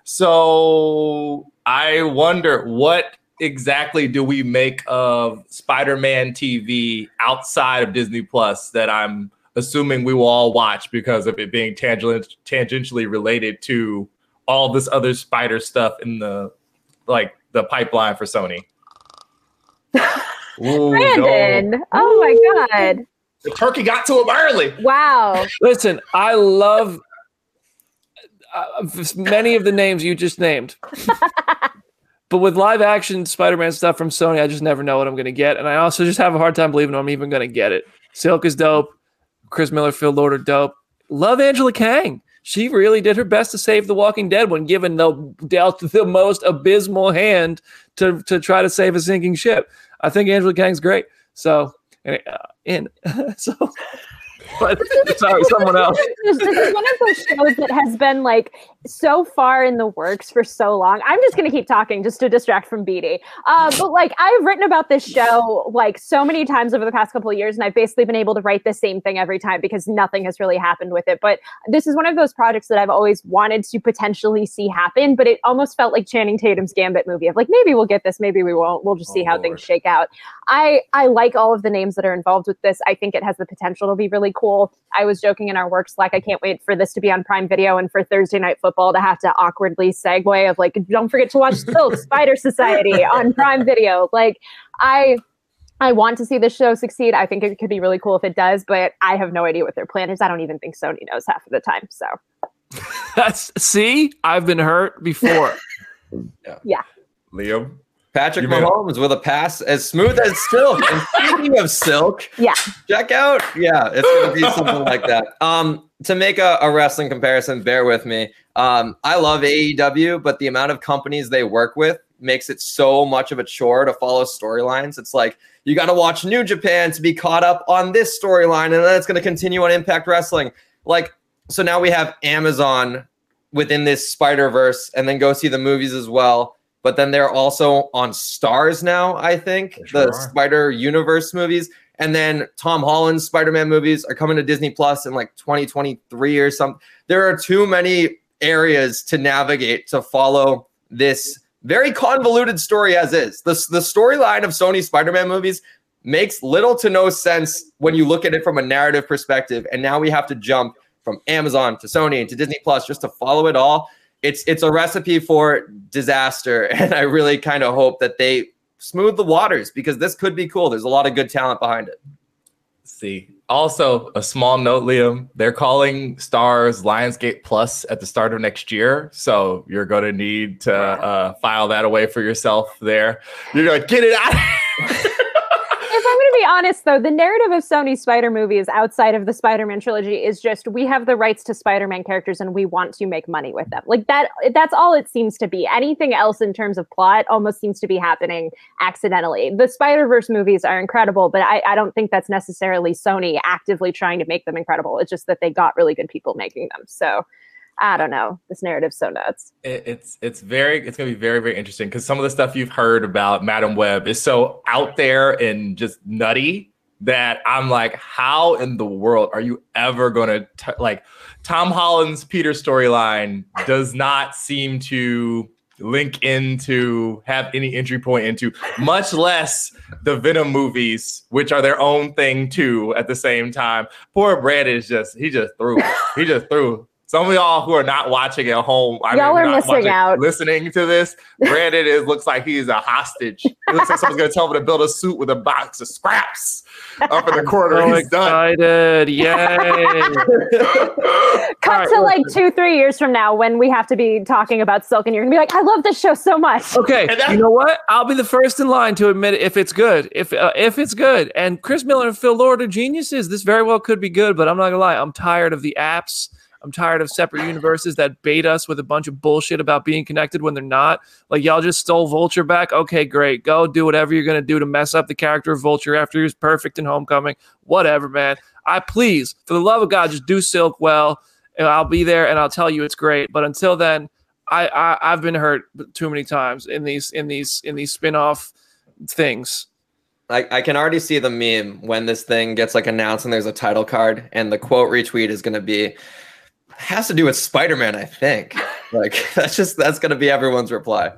So I wonder what exactly do we make of Spider-Man T V outside of Disney Plus that I'm assuming we will all watch because of it being tangent- tangentially related to all this other Spider stuff in the like the pipeline for Sony. Ooh,
Brandon.
no.
Oh my God.
The turkey got to him early.
Wow.
Listen, I love uh, many of the names you just named. But with live action Spider-Man stuff from Sony, I just never know what I'm going to get. And I also just have a hard time believing I'm even going to get it. Silk is dope. Chris Miller, Phil Lord are dope. Love Angela Kang. She really did her best to save The Walking Dead when given the dealt the most abysmal hand to, to try to save a sinking ship. I think Angela Kang's great. So, uh, in so. But sorry, someone else.
This is one of those shows that has been like so far in the works for so long. I'm just going to keep talking just to distract from Beatty. Uh, but like I've written about this show like so many times over the past couple of years, and I've basically been able to write the same thing every time because nothing has really happened with it. But this is one of those projects that I've always wanted to potentially see happen, but it almost felt like Channing Tatum's Gambit movie of like, maybe we'll get this, maybe we won't. We'll just see
Oh,
how
Lord.
things shake out. I, I like all of the names that are involved with this. I think it has the potential to be really cool. I was joking in our work Slack, I can't wait for this to be on Prime Video and for Thursday Night Football to have to awkwardly segue of like, don't forget to watch Silk, Spider Society on Prime Video. Like, I I want to see this show succeed. I think it could be really cool if it does, but I have no idea what their plan is. I don't even think Sony knows half of the time. So
That's see, I've been hurt before.
yeah.
Liam.
Patrick
You mean-
Mahomes with a pass as smooth as silk. And speaking of silk,
Yeah.
check out. Yeah, it's going to be something like that. Um, to make a, a wrestling comparison, bear with me. Um, I love A E W, but the amount of companies they work with makes it so much of a chore to follow storylines. It's like you got to watch New Japan to be caught up on this storyline, and then it's going to continue on Impact Wrestling. Like, so now we have Amazon within this Spider-Verse, and then go see the movies as well. But then they're also on Stars now, I think,
They sure
the
are.
Spider Universe movies. And then Tom Holland's Spider-Man movies are coming to Disney Plus in like twenty twenty-three or something. There are too many areas to navigate to follow this very convoluted story as is. The, the storyline of Sony Spider-Man movies makes little to no sense when you look at it from a narrative perspective. And now we have to jump from Amazon to Sony and to Disney Plus just to follow it all. It's it's a recipe for disaster, and I really kind of hope that they smooth the waters because this could be cool. There's a lot of good talent behind it.
See, also a small note, Liam. They're calling Stars Lionsgate Plus at the start of next year, so you're going to need to uh, file that away for yourself. There, you're going to get it out.
If I'm going to be honest, though, the narrative of Sony's Spider movies outside of the Spider-Man trilogy is just we have the rights to Spider-Man characters and we want to make money with them. Like that, that's all it seems to be. Anything else in terms of plot almost seems to be happening accidentally. The Spider-Verse movies are incredible, but I, I don't think that's necessarily Sony actively trying to make them incredible. It's just that they got really good people making them. So I don't know. This narrative's so nuts.
It, it's it's very it's gonna be very very interesting because some of the stuff you've heard about Madam Web is so out there and just nutty that I'm like, how in the world are you ever gonna t- like Tom Holland's Peter storyline does not seem to link into have any entry point into, much less the Venom movies, which are their own thing too. At the same time, poor Brad is just he just threw he just threw. Some of y'all who are not watching at home, I
Y'all
mean,
are
not
missing
watching,
out.
listening to this, Brandon is looks like he's a hostage. It looks like someone's gonna tell him to build a suit with a box of scraps up in the corner.
So
He's done.
excited. Yay.
Cut
All right,
to like
listen.
two, three years from now when we have to be talking about Silk and you're gonna be like, I love this show so much.
Okay,
And that-
you know what? I'll be the first in line to admit it if it's good. If uh, if it's good, and Chris Miller and Phil Lord are geniuses, this very well could be good. But I'm not gonna lie, I'm tired of the apps. I'm tired of separate universes that bait us with a bunch of bullshit about being connected when they're not. Like, y'all just stole Vulture back. Okay, great. Go do whatever you're gonna do to mess up the character of Vulture after he was perfect in Homecoming. Whatever, man. I please, for the love of God, just do Silk well. And I'll be there and I'll tell you it's great. But until then, I, I I've been hurt too many times in these in these in these spin-off things.
I, I can already see the meme when this thing gets like announced and there's a title card and the quote retweet is going to be has to do with Spider-Man, I think. Like that's just that's going to be everyone's reply.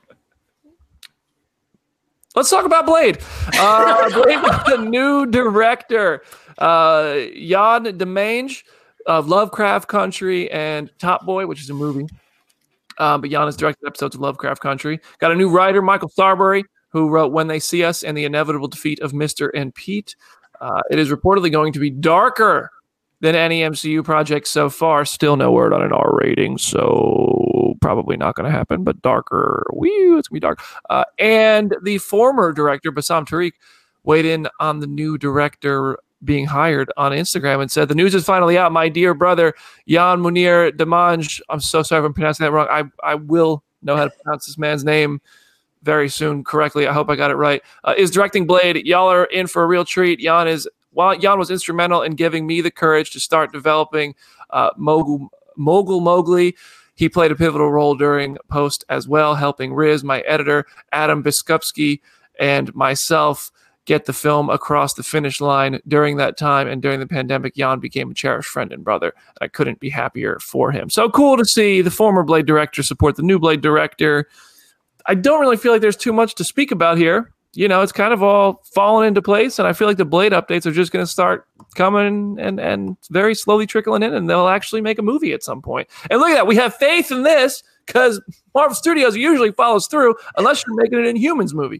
Let's talk about Blade. Uh, Blade got a new director, uh, Jan Demange of Lovecraft Country and Top Boy, which is a movie. Um, but Jan has directed episodes of Lovecraft Country. Got a new writer, Michael Sarbury, who wrote When They See Us and the Inevitable Defeat of Mister and Pete. Uh, it is reportedly going to be darker than any M C U project so far. Still no word on an R rating, so probably not going to happen, but darker. Woo, it's going to be dark. Uh, and the former director, Bassam Tariq, weighed in on the new director being hired on Instagram and said, the news is finally out. My dear brother, Jan Munir Demange, I'm so sorry if I'm pronouncing that wrong. I, I will know how to pronounce this man's name very soon correctly. I hope I got it right. Uh, is directing Blade. Y'all are in for a real treat. Jan is well, Jan was instrumental in giving me the courage to start developing uh, Mogul, Mogul Mowgli. He played a pivotal role during post as well, helping Riz, my editor, Adam Biskupski, and myself get the film across the finish line during that time. And during the pandemic, Jan became a cherished friend and brother. I couldn't be happier for him. So cool to see the former Blade director support the new Blade director. I don't really feel like there's too much to speak about here. You know, it's kind of all fallen into place, and I feel like the Blade updates are just going to start coming and and very slowly trickling in, and they'll actually make a movie at some point. And look at that. We have faith in this because Marvel Studios usually follows through unless you're making an Inhumans movie.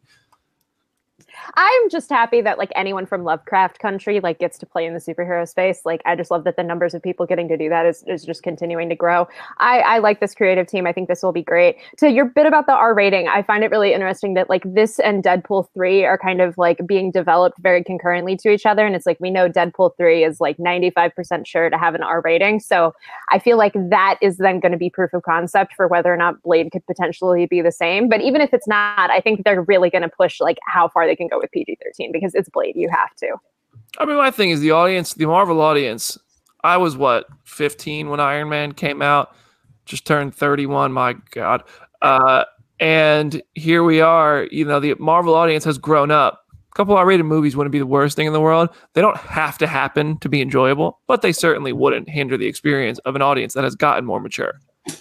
I'm just happy that like anyone from Lovecraft Country like gets to play in the superhero space. Like I just love that the numbers of people getting to do that is, is just continuing to grow. I, I like this creative team. I think this will be great. To your bit about the R rating, I find it really interesting that like this and Deadpool three are kind of like being developed very concurrently to each other. And it's like we know Deadpool three is like ninety-five percent sure to have an R rating. So I feel like that is then going to be proof of concept for whether or not Blade could potentially be the same. But even if it's not, I think they're really going to push like how far they can go with P G thirteen because it's Blade. You have to.
I mean, my thing is the audience, the Marvel audience. I was what fifteen when Iron Man came out, just turned thirty-one. My God, uh, and here we are. You know, the Marvel audience has grown up. A couple R-rated movies wouldn't be the worst thing in the world. They don't have to happen to be enjoyable, but they certainly wouldn't hinder the experience of an audience that has gotten more mature.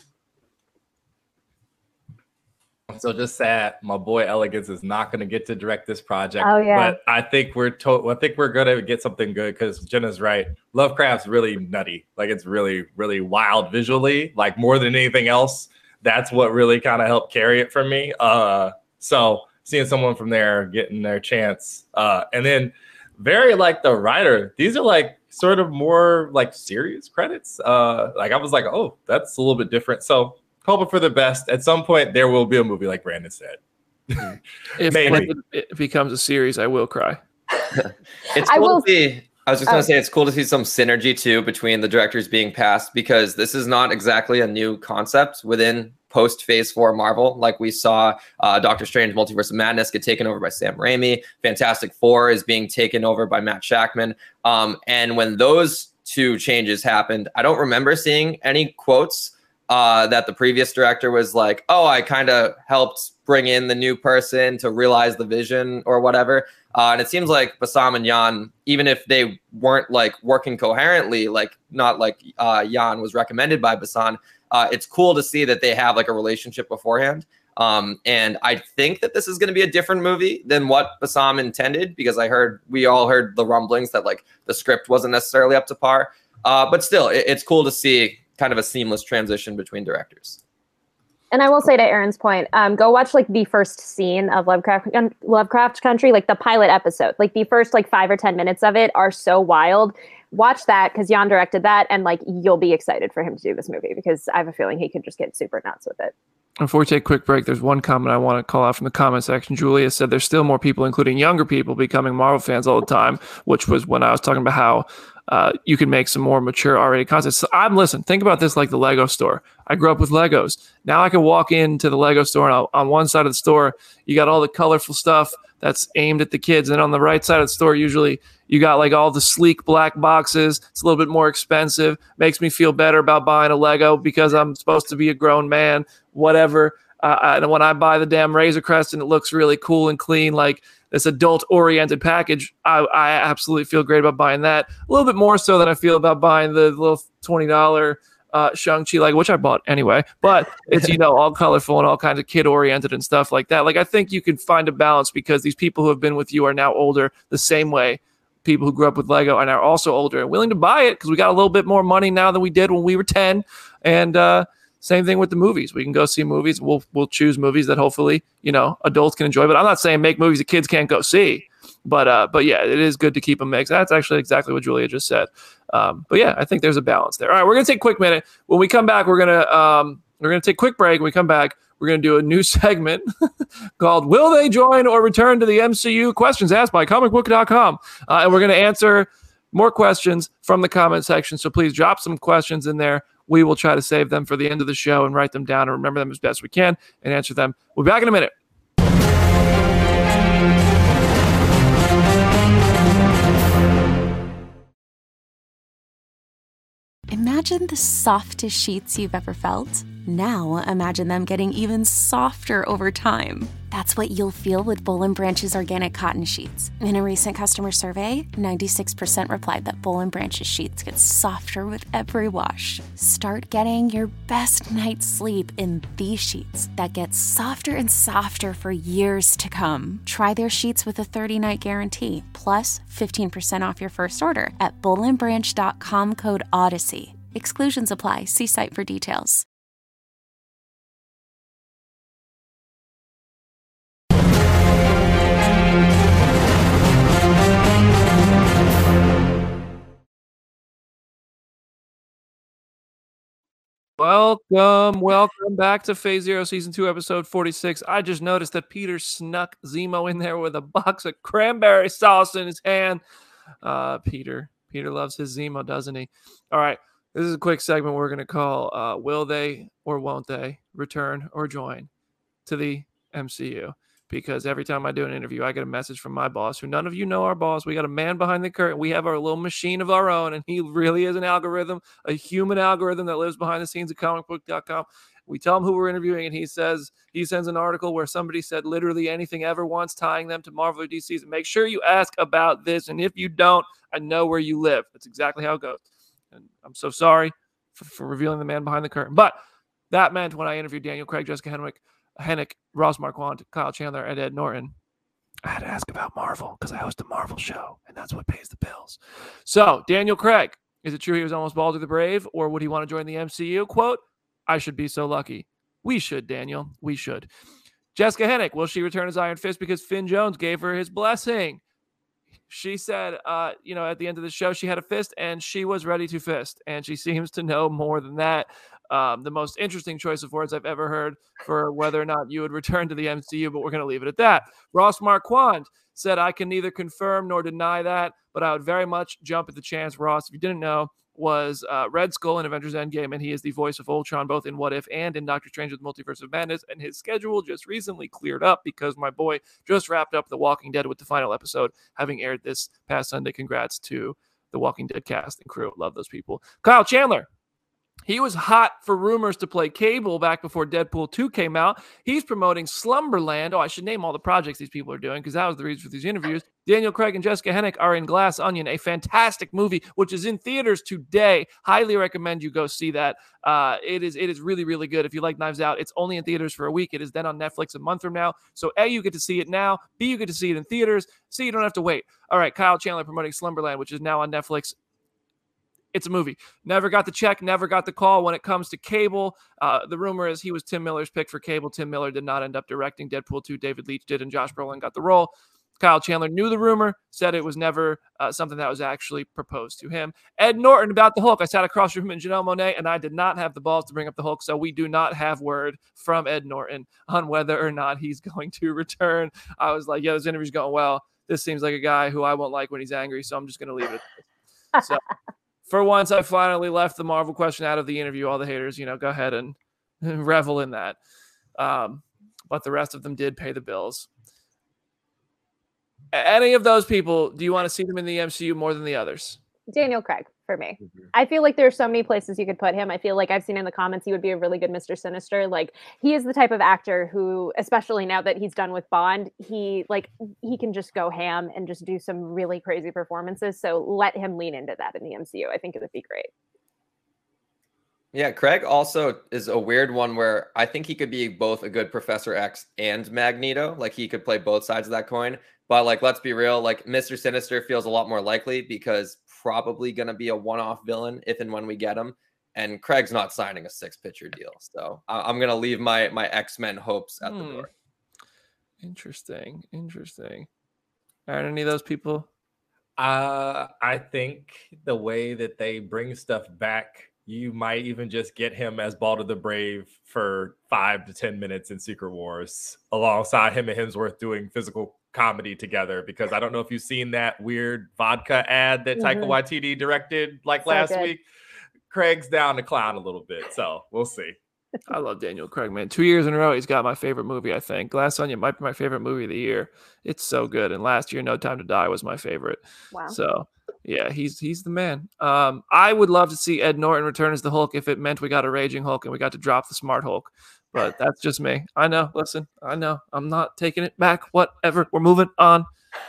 So just sad, my boy Elegance is not going to get to direct this project.
Oh, yeah.
But I think we're to- I think we're going to get something good because Jenna's right. Lovecraft's really nutty. Like it's really, really wild visually. Like more than anything else, that's what really kind of helped carry it for me. Uh, so seeing someone from there getting their chance, uh, and then very like the writer. These are like sort of more like serious credits. Uh, like I was like, oh, that's a little bit different. So. Hoping for the best. At some point, there will be a movie, like Brandon said.
If
Maybe.
it becomes a series, I will cry.
It's
I
cool
will-
to see. I was just going
Oh.
to say it's cool to see some synergy too between the directors being passed because this is not exactly a new concept within post Phase Four Marvel. Like we saw, uh, Doctor Strange: Multiverse of Madness get taken over by Sam Raimi. Fantastic Four is being taken over by Matt Shackman. Um, and when those two changes happened, I don't remember seeing any quotes uh, that the previous director was like, "Oh, I kind of helped bring in the new person to realize the vision or whatever." Uh, and it seems like Bassam and Jan, even if they weren't like working coherently, like not like uh, Jan was recommended by Bassam, uh, it's cool to see that they have like a relationship beforehand. Um, and I think that this is going to be a different movie than what Bassam intended because I heard, we all heard the rumblings that like the script wasn't necessarily up to par. Uh, but still, it, it's cool to see kind of a seamless transition between directors.
And I will say to Aaron's point, um, go watch like the first scene of Lovecraft Lovecraft Country, like the pilot episode. Like the first like five or ten minutes of it are so wild. Watch that because Jan directed that, and like you'll be excited for him to do this movie because I have a feeling he could just get super nuts with it.
Before we take a quick break, there's one comment I want to call out from the comment section. Julia said there's still more people, including younger people, becoming Marvel fans all the time, which was when I was talking about how uh, you can make some more mature R-rated content. So I'm listen, think about this like the Lego store. I grew up with Legos. Now I can walk into the Lego store, and I'll, on one side of the store, you got all the colorful stuff that's aimed at the kids. And on the right side of the store, usually you got like all the sleek black boxes. It's a little bit more expensive. Makes me feel better about buying a Lego because I'm supposed to be a grown man, whatever. Uh, and when I buy the damn Razor Crest and it looks really cool and clean, like this adult-oriented package, I, I absolutely feel great about buying that. A little bit more so than I feel about buying the little twenty dollars uh, Shang-Chi, like, which I bought anyway. But it's, you know, all colorful and all kinds of kid-oriented and stuff like that. Like, I think you can find a balance because these people who have been with you are now older the same way people who grew up with Lego and are also older and willing to buy it because we got a little bit more money now than we did when we were ten. And, uh, Same thing with the movies. We can go see movies. We'll we'll choose movies that hopefully, you know, adults can enjoy. But I'm not saying make movies that kids can't go see. But uh, but yeah, it is good to keep them mixed. That's actually exactly what Julia just said. Um, but yeah, I think there's a balance there. All right, we're gonna take a quick minute. When we come back, we're gonna um, we're gonna take a quick break. When we come back, we're gonna do a new segment called "Will They Join or Return to the M C U?" Questions asked by comic book dot com, uh, and we're gonna answer more questions from the comment section. So please drop some questions in there. We will try to save them for the end of the show and write them down and remember them as best we can and answer them. We'll be back in a minute.
Imagine the softest sheets you've ever felt. Now imagine them getting even softer over time. That's what you'll feel with Boll and Branch's organic cotton sheets. In a recent customer survey, ninety-six percent replied that Boll and Branch's sheets get softer with every wash. Start getting your best night's sleep in these sheets that get softer and softer for years to come. Try their sheets with a thirty-night guarantee, plus fifteen percent off your first order at boll and branch dot com code Odyssey. Exclusions apply. See site for details.
Welcome, welcome back to Phase Zero, Season two, Episode forty-six. I just noticed that Peter snuck Zemo in there with a box of cranberry sauce in his hand. Uh, Peter, Peter loves his Zemo, doesn't he? All right, this is a quick segment we're going to call uh, Will They or Won't They Return or Join to the M C U? Because every time I do an interview, I get a message from my boss, who none of you know our boss. We got a man behind the curtain. We have our little machine of our own, and he really is an algorithm, a human algorithm that lives behind the scenes at comic book dot com. We tell him who we're interviewing, and he says he sends an article where somebody said literally anything ever once, tying them to Marvel or D C. Make sure you ask about this, and if you don't, I know where you live. That's exactly how it goes. And I'm so sorry for, for revealing the man behind the curtain. But that meant when I interviewed Daniel Craig, Jessica Henwick, Hennick, Ross Marquand, Kyle Chandler, and Ed Norton, I had to ask about Marvel because I host a Marvel show, and that's what pays the bills. So, Daniel Craig, is it true he was almost Balder the Brave, or would he want to join the M C U? Quote, I should be so lucky. We should, Daniel. We should. Jessica Hennick, will she return as Iron Fist because Finn Jones gave her his blessing? She said, uh, you know, at the end of the show, she had a fist, and she was ready to fist, and she seems to know more than that. Um, the most interesting choice of words I've ever heard for whether or not you would return to the M C U, but we're going to leave it at that. Ross Marquand said, I can neither confirm nor deny that, but I would very much jump at the chance. Ross, if you didn't know, was uh, Red Skull in Avengers Endgame, and he is the voice of Ultron both in What If and in Doctor Strange with Multiverse of Madness, and his schedule just recently cleared up because my boy just wrapped up The Walking Dead with the final episode, having aired this past Sunday. Congrats to the Walking Dead cast and crew. Love those people. Kyle Chandler, he was hot for rumors to play Cable back before Deadpool two came out. He's promoting Slumberland. Oh, I should name all the projects these people are doing because that was the reason for these interviews. Daniel Craig and Jessica Hennick are in Glass Onion, a fantastic movie, which is in theaters today. Highly recommend you go see that. Uh, it is it is really, really good. If you like Knives Out, it's only in theaters for a week. It is then on Netflix a month from now. So A, you get to see it now. B, you get to see it in theaters. C, you don't have to wait. All right, Kyle Chandler promoting Slumberland, which is now on Netflix. It's a movie. Never got the check, never got the call when it comes to Cable. Uh, the rumor is he was Tim Miller's pick for Cable. Tim Miller did not end up directing Deadpool two. David Leitch did, and Josh Brolin got the role. Kyle Chandler knew the rumor, said it was never uh, something that was actually proposed to him. Ed Norton about the Hulk. I sat across from him and Janelle Monáe, and I did not have the balls to bring up the Hulk, so we do not have word from Ed Norton on whether or not he's going to return. I was like, yeah, this interview's going well. This seems like a guy who I won't like when he's angry, so I'm just going to leave it. So for once, I finally left the Marvel question out of the interview. All the haters, you know, go ahead and revel in that. Um, but the rest of them did pay the bills. Any of those people, do you want to see them in the M C U more than the others?
Daniel Craig for me. Mm-hmm. I feel like there's so many places you could put him. I feel like I've seen in the comments he would be a really good Mister Sinister. Like he is the type of actor who, especially now that he's done with Bond, he like he can just go ham and just do some really crazy performances. So let him lean into that in the M C U. I think it would be great.
Yeah, Craig also is a weird one where I think he could be both a good Professor X and Magneto. Like he could play both sides of that coin. But like, let's be real, like Mister Sinister feels a lot more likely because probably going to be a one-off villain if and when we get him. and Craig's not signing a six pitcher deal. So I- I'm gonna leave my my X-Men hopes at
hmm.
the door.
Interesting, interesting. Aren't any of those people?
Uh, I think the way that they bring stuff back, you might even just get him as Balder the Brave for five to ten minutes in Secret Wars, alongside him and Hemsworth doing physical comedy together. Because I don't know if you've seen that weird vodka ad that Taika
Mhm.
Waititi directed like
So
last
good.
week. Craig's down to clown a little bit, so we'll see.
I love Daniel Craig, man. Two years in a row, he's got my favorite movie, I think. Glass Onion might be my favorite movie of the year. It's so good. And last year, No Time to Die was my favorite.
Wow.
So, yeah, he's he's the man. Um, I would love to see Ed Norton return as the Hulk if it meant we got a raging Hulk and we got to drop the smart Hulk. But that's just me. I know. Listen, I know. I'm not taking it back. Whatever. We're moving on.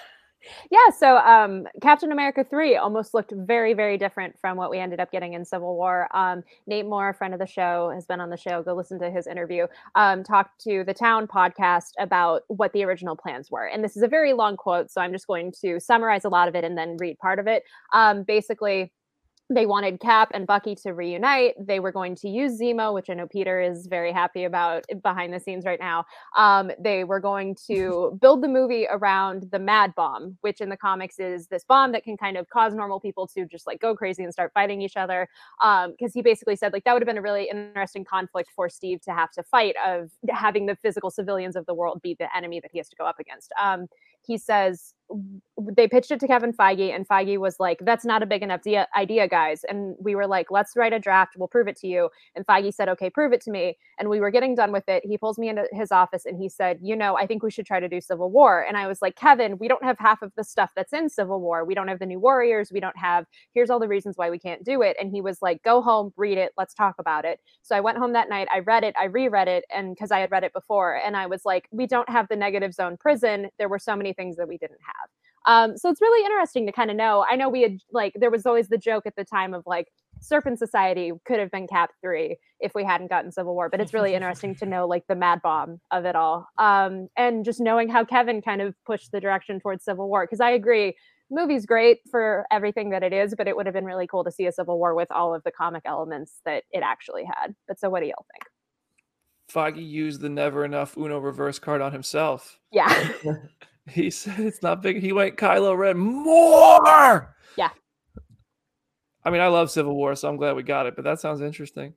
Yeah, so um, Captain America three almost looked very, very different from what we ended up getting in Civil War. Um, Nate Moore, a friend of the show, has been on the show. Go listen to his interview. Um, talked to the Town podcast about what the original plans were. And this is a very long quote, so I'm just going to summarize a lot of it and then read part of it. Um, basically, they wanted Cap and Bucky to reunite. They were going to use Zemo, which I know Peter is very happy about behind the scenes right now. Um, they were going to build the movie around the Mad Bomb, which in the comics is this bomb that can kind of cause normal people to just like go crazy and start fighting each other. Um, because he basically said like that would have been a really interesting conflict for Steve to have to fight, of having the physical civilians of the world be the enemy that he has to go up against. Um, he says they pitched it to Kevin Feige, and Feige was like, that's not a big enough de- idea, guys. And we were like, let's write a draft. We'll prove it to you. And Feige said, okay, prove it to me. And we were getting done with it. He pulls me into his office and he said, you know, I think we should try to do Civil War. And I was like, Kevin, we don't have half of the stuff that's in Civil War. We don't have the new Warriors. We don't have, here's all the reasons why we can't do it. And he was like, go home, read it. Let's talk about it. So I went home that night. I read it. I reread it. And because I had read it before, and I was like, we don't have the negative zone prison. There were so many things that we didn't have. Um, so it's really interesting to kind of know. I know we had like, there was always the joke at the time of like Serpent Society could have been Cap three if we hadn't gotten Civil War, but it's really interesting to know like the Mad Bomb of it all. Um, and just knowing how Kevin kind of pushed the direction towards Civil War. Cause I agree, movie's great for everything that it is, but it would have been really cool to see a Civil War with all of the comic elements that it actually had. But so what do y'all think?
Feige used the never enough Uno reverse card on himself.
Yeah.
He said it's not big. He went Kylo Ren more.
Yeah.
I mean, I love Civil War, so I'm glad we got it, but that sounds interesting.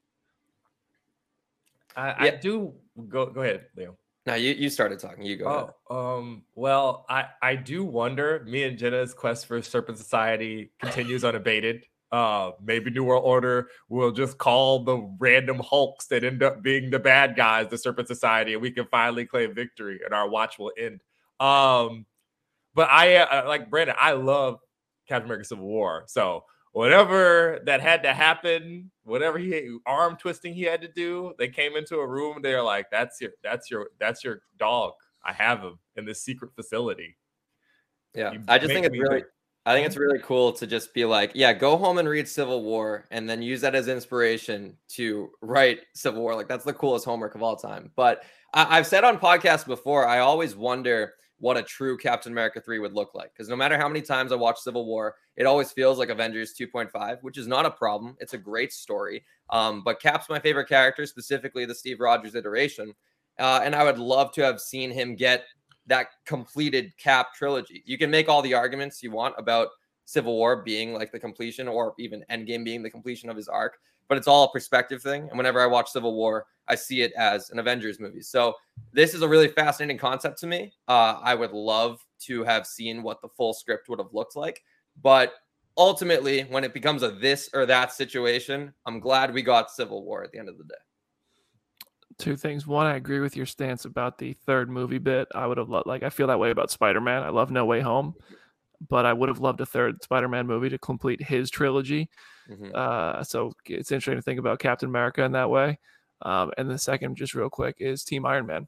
I,
Yeah.
I do go go ahead, Leo.
No, you, you started talking. You go ahead.
Oh, um, well, I, I do wonder, me and Jenna's quest for Serpent Society continues unabated. Uh, maybe New World Order will just call the random Hulks that end up being the bad guys the Serpent Society, and we can finally claim victory and our watch will end. Um, but I, uh, like Brandon, I love Captain America Civil War. So whatever that had to happen, whatever he arm twisting he had to do, they came into a room. They're like, "That's your, that's your, that's your dog. I have him in this secret facility."
Yeah,
You
I just
make
think it's
me
really,
think.
I think it's really cool to just be like, yeah, go home and read Civil War, and then use that as inspiration to write Civil War. Like that's the coolest homework of all time. But I, I've said on podcasts before, I always wonder what a true Captain America three would look like. Because no matter how many times I watch Civil War, it always feels like Avengers two point five, which is not a problem. It's a great story. Um, but Cap's my favorite character, specifically the Steve Rogers iteration. Uh, and I would love to have seen him get that completed Cap trilogy. You can make all the arguments you want about Civil War being like the completion, or even Endgame being the completion of his arc, but it's all a perspective thing. And whenever I watch Civil War, I see it as an Avengers movie. So this is a really fascinating concept to me. Uh, I would love to have seen what the full script would have looked like, but ultimately when it becomes a this or that situation, I'm glad we got Civil War at the end of the day.
Two things. One, I agree with your stance about the third movie bit. I would have loved, like, I feel that way about Spider-Man. I love No Way Home, but I would have loved a third Spider-Man movie to complete his trilogy.
Mm-hmm.
Uh, so it's interesting to think about Captain America in that way. Um, and the second, just real quick, is Team Iron Man.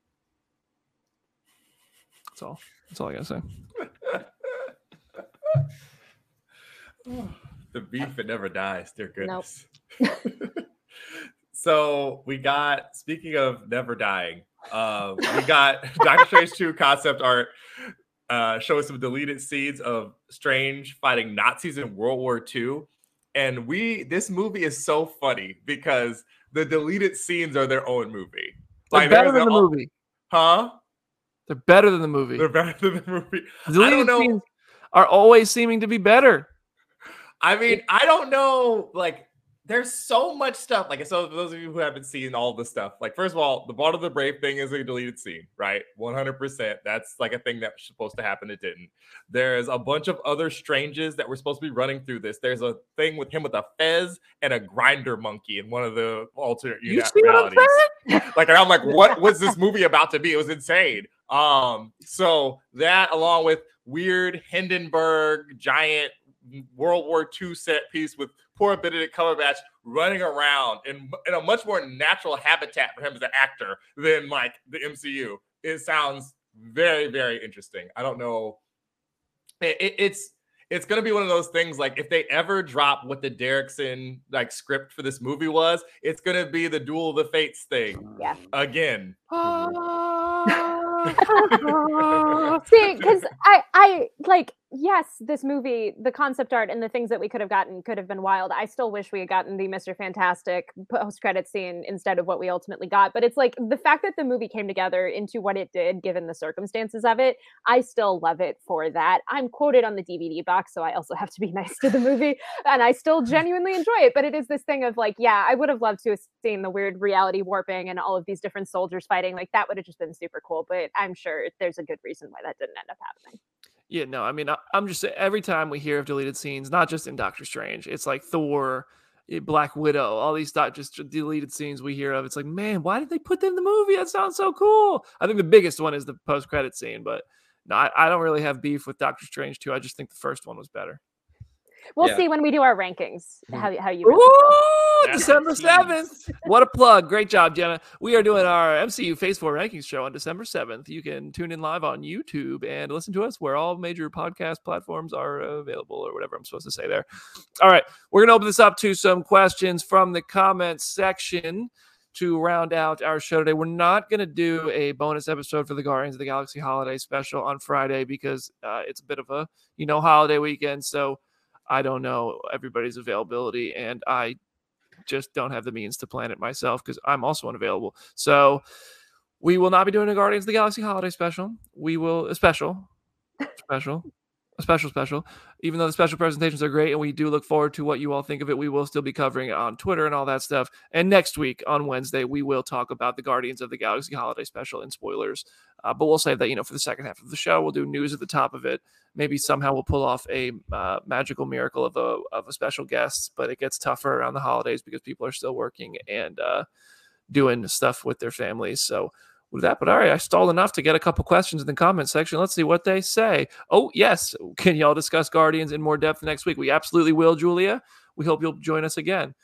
That's all. That's all I gotta say.
The beef, it never dies. Dear goodness.
Nope.
So we got, speaking of never dying, uh, we got Doctor Strange two concept art uh, showing some deleted scenes of Strange fighting Nazis in World War Two. And we this movie is so funny because the deleted scenes are their own movie.
They're
Like
better
there's
than the
a-
movie.
Huh?
They're better than the movie.
They're better than the movie.
The
I
deleted
don't know.
scenes are always seeming to be better.
I mean, I don't know. Like, there's so much stuff. Like, so for those of you who haven't seen all the stuff, like, first of all, the Bart of the Brave thing is a deleted scene, right? one hundred percent. That's like a thing that was supposed to happen. It didn't. There's a bunch of other stranges that were supposed to be running through this. There's a thing with him with a fez and a grinder monkey in one of the alternate
You
uni-
see what I'm
realities. Like, and I'm like, what was this movie about to be? It was insane. Um, so that along with weird Hindenburg giant World War Two set piece with poor Benedict Cumberbatch running around in, in a much more natural habitat for him as an actor than like the M C U. It sounds very, very interesting. I don't know. It, it, it's it's gonna be one of those things. Like if they ever drop what the Derrickson like script for this movie was, it's gonna be the Duel of the Fates thing.
Yeah.
Again.
See, because I, I like, yes, this movie, the concept art and the things that we could have gotten could have been wild. I still wish we had gotten the Mister Fantastic post-credit scene instead of what we ultimately got. But it's like the fact that the movie came together into what it did, given the circumstances of it, I still love it for that. I'm quoted on the D V D box, so I also have to be nice to the movie, and I still genuinely enjoy it. But it is this thing of like, yeah, I would have loved to have seen the weird reality warping and all of these different soldiers fighting. Like that would have just been super cool. But I'm sure there's a good reason why that didn't end up happening.
Yeah, no, I mean, I, I'm just every time we hear of deleted scenes, not just in Doctor Strange, it's like Thor, eh, Black Widow, all these doc, just deleted scenes we hear of. It's like, man, why did they put that in the movie? That sounds so cool. I think the biggest one is the post-credit scene, but no, I, I don't really have beef with Doctor Strange two. I just think the first one was better.
We'll
Yeah.
see when we do our rankings how, how you really feel.
Ooh,
That's
December
a tease.
seventh. What a plug. Great job, Jenna. We are doing our M C U Phase four Rankings show on December seventh. You can tune in live on YouTube and listen to us where all major podcast platforms are available or whatever I'm supposed to say there. All right. We're going to open this up to some questions from the comments section to round out our show today. We're not going to do a bonus episode for the Guardians of the Galaxy holiday special on Friday because uh, it's a bit of a, you know, holiday weekend. So I don't know everybody's availability, and I just don't have the means to plan it myself because I'm also unavailable. So we will not be doing a Guardians of the Galaxy holiday special. We will a special, special, a special, special. Even though the special presentations are great, and we do look forward to what you all think of it, we will still be covering it on Twitter and all that stuff. And next week on Wednesday, we will talk about the Guardians of the Galaxy holiday special and spoilers. Uh, but we'll save that, you know, for the second half of the show. We'll do news at the top of it. Maybe somehow we'll pull off a uh, magical miracle of a of a special guest, but it gets tougher around the holidays because people are still working and uh, doing stuff with their families. So with that, but all right, I stalled enough to get a couple questions in the comment section. Let's see what they say. Oh, yes. Can y'all discuss Guardians in more depth next week? We absolutely will, Julia. We hope you'll join us again.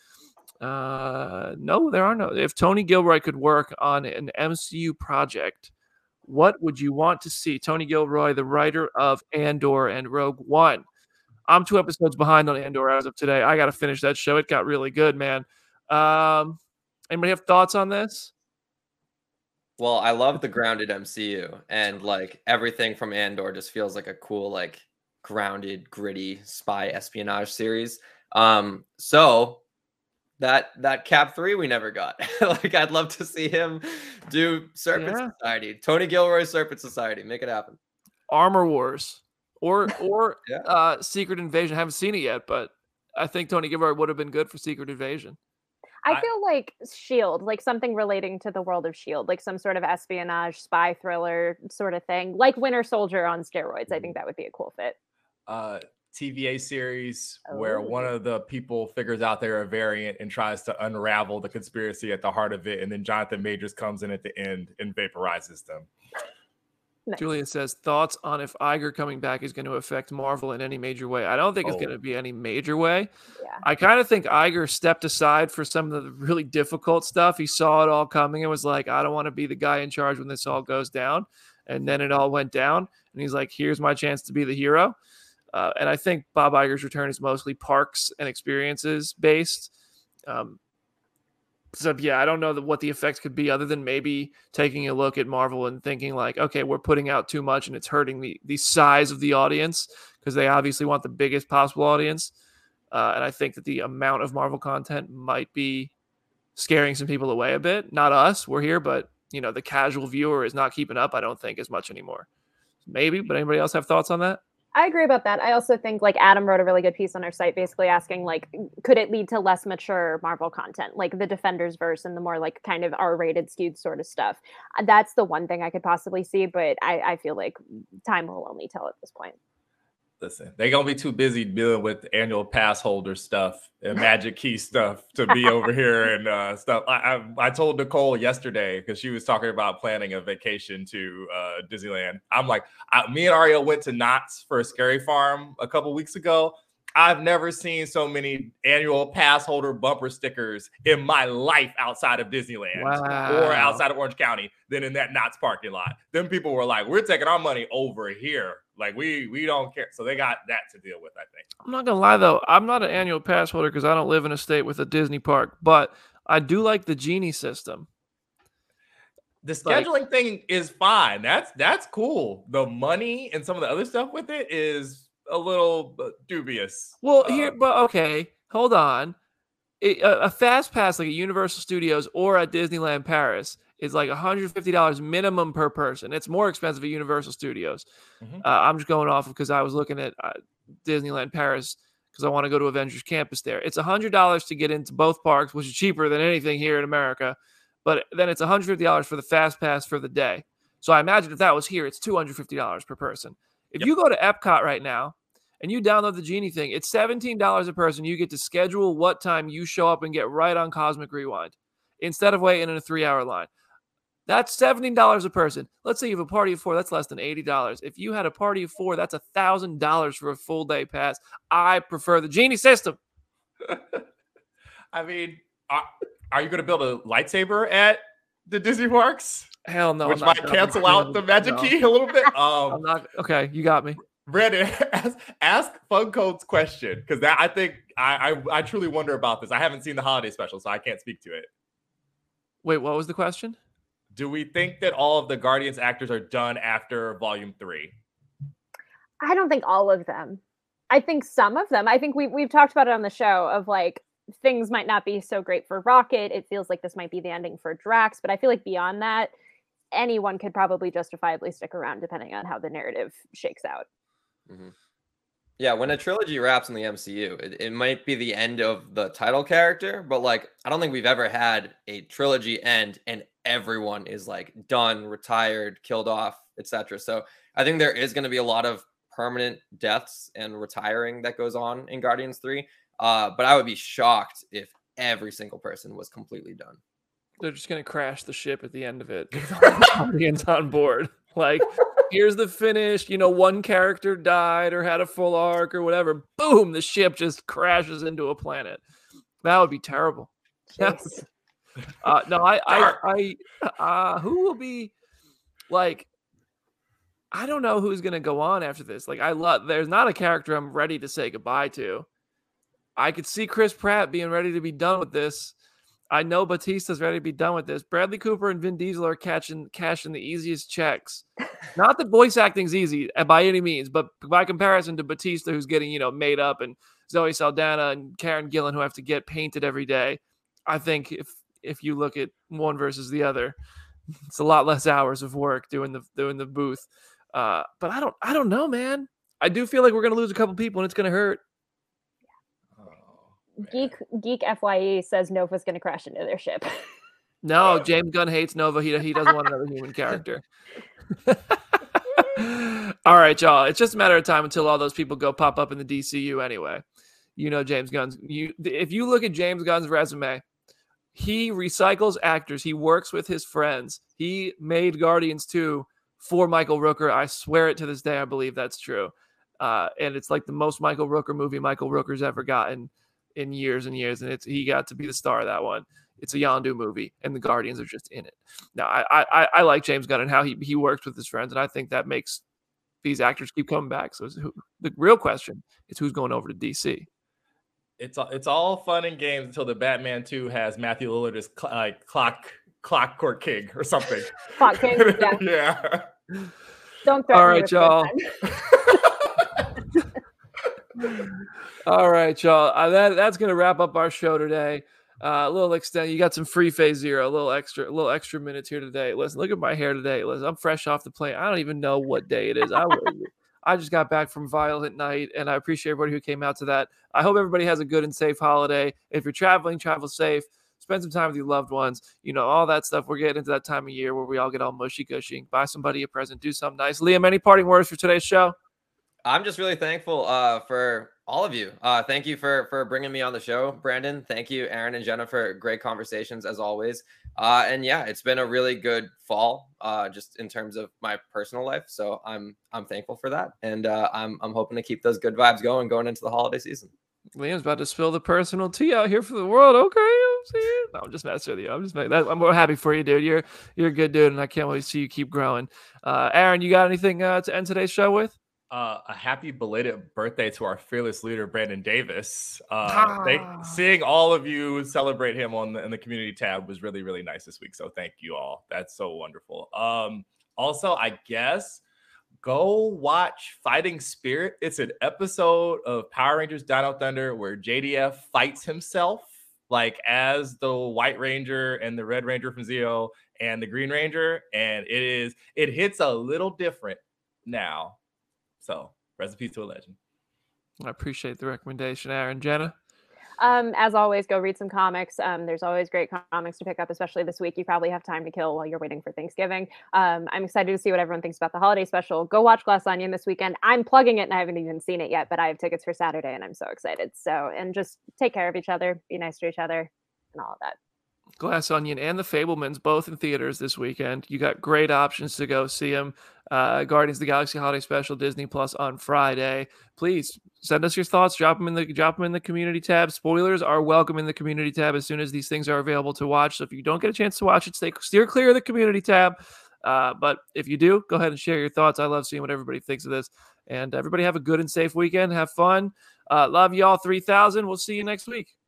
Uh, no, there are no. If Tony Gilroy could work on an M C U project, what would you want to see? Tony Gilroy, the writer of Andor and Rogue One. I'm two episodes behind on Andor as of today. I got to finish that show. It got really good, man. Um, anybody have thoughts on this?
Well, I love the grounded M C U, and like everything from Andor just feels like a cool, like grounded, gritty spy espionage series. Um, so that that Cap three we never got. Like I'd love to see him do Serpent
Yeah.
Society, Tony Gilroy Serpent Society, make it happen.
Armor Wars or or
Yeah.
uh, Secret Invasion. I haven't seen it yet, but I think Tony Gilroy would have been good for Secret Invasion.
I
I-
feel like Shield, like something relating to the world of Shield, like some sort of espionage, spy thriller sort of thing, like Winter Soldier on steroids. I think that would be a cool fit.
uh T V A series where
Oh.
one of the people figures out they're a variant and tries to unravel the conspiracy at the heart of it, and then Jonathan Majors comes in at the end and vaporizes them.
Nice.
Julia says, thoughts on if Iger coming back is going to affect Marvel in any major way? I don't think it's
Oh.
going to be any major way.
Yeah.
I kind of think Iger stepped aside for some of the really difficult stuff. He saw it all coming and was like, I don't want to be the guy in charge when this all goes down. And then it all went down. And he's like, here's my chance to be the hero. Uh, and I think Bob Iger's return is mostly parks and experiences based. Um, so, yeah, I don't know that what the effects could be other than maybe taking a look at Marvel and thinking like, okay, we're putting out too much and it's hurting the, the size of the audience because they obviously want the biggest possible audience. Uh, and I think that the amount of Marvel content might be scaring some people away a bit. Not us, we're here, but you know, the casual viewer is not keeping up, I don't think, as much anymore. Maybe, but anybody else have thoughts on that?
I agree about that. I also think like Adam wrote a really good piece on our site basically asking like, could it lead to less mature Marvel content, like the Defenders verse and the more like kind of R-rated skewed sort of stuff? That's the one thing I could possibly see, but I, I feel like time will only tell at this point.
Listen, they're going to be too busy dealing with annual pass holder stuff and Magic Key stuff to be over here and uh, stuff. I, I I told Nicole yesterday because she was talking about planning a vacation to uh, Disneyland. I'm like, I, me and Ariel went to Knott's for a Scary Farm a couple weeks ago. I've never seen so many annual pass holder bumper stickers in my life outside of Disneyland
wow.
or outside of Orange County than in that Knott's parking lot. Then people were like, we're taking our money over here. Like, we we don't care. So they got that to deal with, I think.
I'm not going to lie, though. I'm not an annual pass holder because I don't live in a state with a Disney park. But I do like the Genie system.
The scheduling like, thing is fine. That's that's cool. The money and some of the other stuff with it is a little dubious.
Well,
um,
here, but okay, hold on. It, a, a fast pass like at Universal Studios or at Disneyland Paris is like one hundred fifty dollars minimum per person. It's more expensive at Universal Studios. Mm-hmm. Uh, I'm just going off because I was looking at uh, Disneyland Paris because I want to go to Avengers Campus there. It's one hundred dollars to get into both parks, which is cheaper than anything here in America. But then it's one hundred fifty dollars for the fast pass for the day. So I imagine if that was here, it's two hundred fifty dollars per person. If yep. you go to Epcot right now and you download the Genie thing, it's seventeen dollars a person. You get to schedule what time you show up and get right on Cosmic Rewind instead of waiting in a three-hour line. That's seventeen dollars a person. Let's say you have a party of four. That's less than eighty dollars. If you had a party of four, that's one thousand dollars for a full day pass. I prefer the Genie system.
I mean, are, are you going to build a lightsaber at the Disney parks?
Hell no.
Which might cancel out the Magic
no.
Key a little bit. Um,
I'm not. Okay, you got me.
Brandon, ask, ask Funcode's question because that I think I, I I truly wonder about this. I haven't seen the holiday special, so I can't speak to it.
Wait, what was the question?
Do we think that all of the Guardians actors are done after Volume Three?
I don't think all of them. I think some of them. I think we we've talked about it on the show of like things might not be so great for Rocket. It feels like this might be the ending for Drax, but I feel like beyond that, anyone could probably justifiably stick around depending on how the narrative shakes out.
Mm-hmm. Yeah, when a trilogy wraps in the M C U, it, it might be the end of the title character, but like I don't think we've ever had a trilogy end and everyone is like done, retired, killed off, et cetera. So I think there is going to be a lot of permanent deaths and retiring that goes on in Guardians three. Uh, but I would be shocked if every single person was completely done.
They're just going to crash the ship at the end of it. Guardians on board. Like, here's the finish. You know, one character died or had a full arc or whatever. Boom, the ship just crashes into a planet. That would be terrible. uh, no, I, I, I, uh, who will be like, I don't know who's going to go on after this. Like, I love, there's not a character I'm ready to say goodbye to. I could see Chris Pratt being ready to be done with this. I know Batista's ready to be done with this. Bradley Cooper and Vin Diesel are catching cashing the easiest checks. Not that voice acting's easy by any means, but by comparison to Batista, who's getting, you know, made up, and Zoe Saldana and Karen Gillan, who have to get painted every day. I think if if you look at one versus the other, it's a lot less hours of work doing the doing the booth. Uh, but I don't I don't know, man. I do feel like we're gonna lose a couple people and it's gonna hurt.
Geek Geek F Y E says Nova's going to crash into their ship.
No, James Gunn hates Nova. He he doesn't want another human character. All right, y'all. It's just a matter of time until all those people go pop up in the D C U anyway. You know James Gunn's. You if you look at James Gunn's resume, he recycles actors. He works with his friends. He made Guardians two for Michael Rooker. I swear it to this day. I believe that's true. Uh, and it's like the most Michael Rooker movie Michael Rooker's ever gotten in years and years, and it's he got to be the star of that one. It's a Yondu movie, and the Guardians are just in it. Now, I I, I like James Gunn and how he, he works with his friends, and I think that makes these actors keep coming back. So who, the real question is who's going over to D C.
It's it's all fun and games until the Batman two has Matthew Lillard as cl- uh, clock clockwork king or something.
Clock king, yeah.
Yeah.
Don't threaten
all
me
right,
with
y'all. All right, y'all. Uh, that that's gonna wrap up our show today. Uh, a little extent. You got some free phase zero, a little extra, a little extra minutes here today. Listen, look at my hair today. Listen, I'm fresh off the plane. I don't even know what day it is. I I just got back from Violent Night, and I appreciate everybody who came out to that. I hope everybody has a good and safe holiday. If you're traveling, travel safe. Spend some time with your loved ones. You know, all that stuff. We're getting into that time of year where we all get all mushy gushy. Buy somebody a present. Do something nice. Liam, any parting words for today's show?
I'm just really thankful uh, for all of you. Uh, thank you for for bringing me on the show, Brandon. Thank you, Aaron and Jennifer. Great conversations as always. Uh, and yeah, it's been a really good fall, uh, just in terms of my personal life. So I'm I'm thankful for that, and uh, I'm I'm hoping to keep those good vibes going going into the holiday season.
Liam's about to spill the personal tea out here for the world. Okay, I'm seeing. No, I'm just messing with you. I'm just making that. I'm more happy for you, dude. You're you're a good dude, and I can't wait to see you keep growing. Uh, Aaron, you got anything uh, to end today's show with?
Uh, a happy belated birthday to our fearless leader, Brandon Davis. Uh,
Ah.
thank, seeing all of you celebrate him on the, in the community tab was really, really nice this week. So thank you all. That's so wonderful. Um, also, I guess go watch Fighting Spirit. It's an episode of Power Rangers Dino Thunder where J D F fights himself like as the White Ranger and the Red Ranger from Zeo and the Green Ranger. And it is, it hits a little different now. So, recipe to a legend.
I appreciate the recommendation, Aaron. Jenna?
Um, as always, go read some comics. Um, there's always great comics to pick up, especially this week. You probably have time to kill while you're waiting for Thanksgiving. Um, I'm excited to see what everyone thinks about the holiday special. Go watch Glass Onion this weekend. I'm plugging it and I haven't even seen it yet, but I have tickets for Saturday and I'm so excited. So, and just take care of each other, be nice to each other, and all of that.
Glass Onion and The Fablemans, both in theaters this weekend. You got great options to go see them. Uh, Guardians of the Galaxy Holiday Special, Disney Plus on Friday. Please send us your thoughts. Drop them in the drop them in the community tab. Spoilers are welcome in the community tab as soon as these things are available to watch. So if you don't get a chance to watch it, stay steer clear of the community tab. Uh, but if you do, go ahead and share your thoughts. I love seeing what everybody thinks of this. And everybody have a good and safe weekend. Have fun. Uh, love y'all three thousand. We'll see you next week.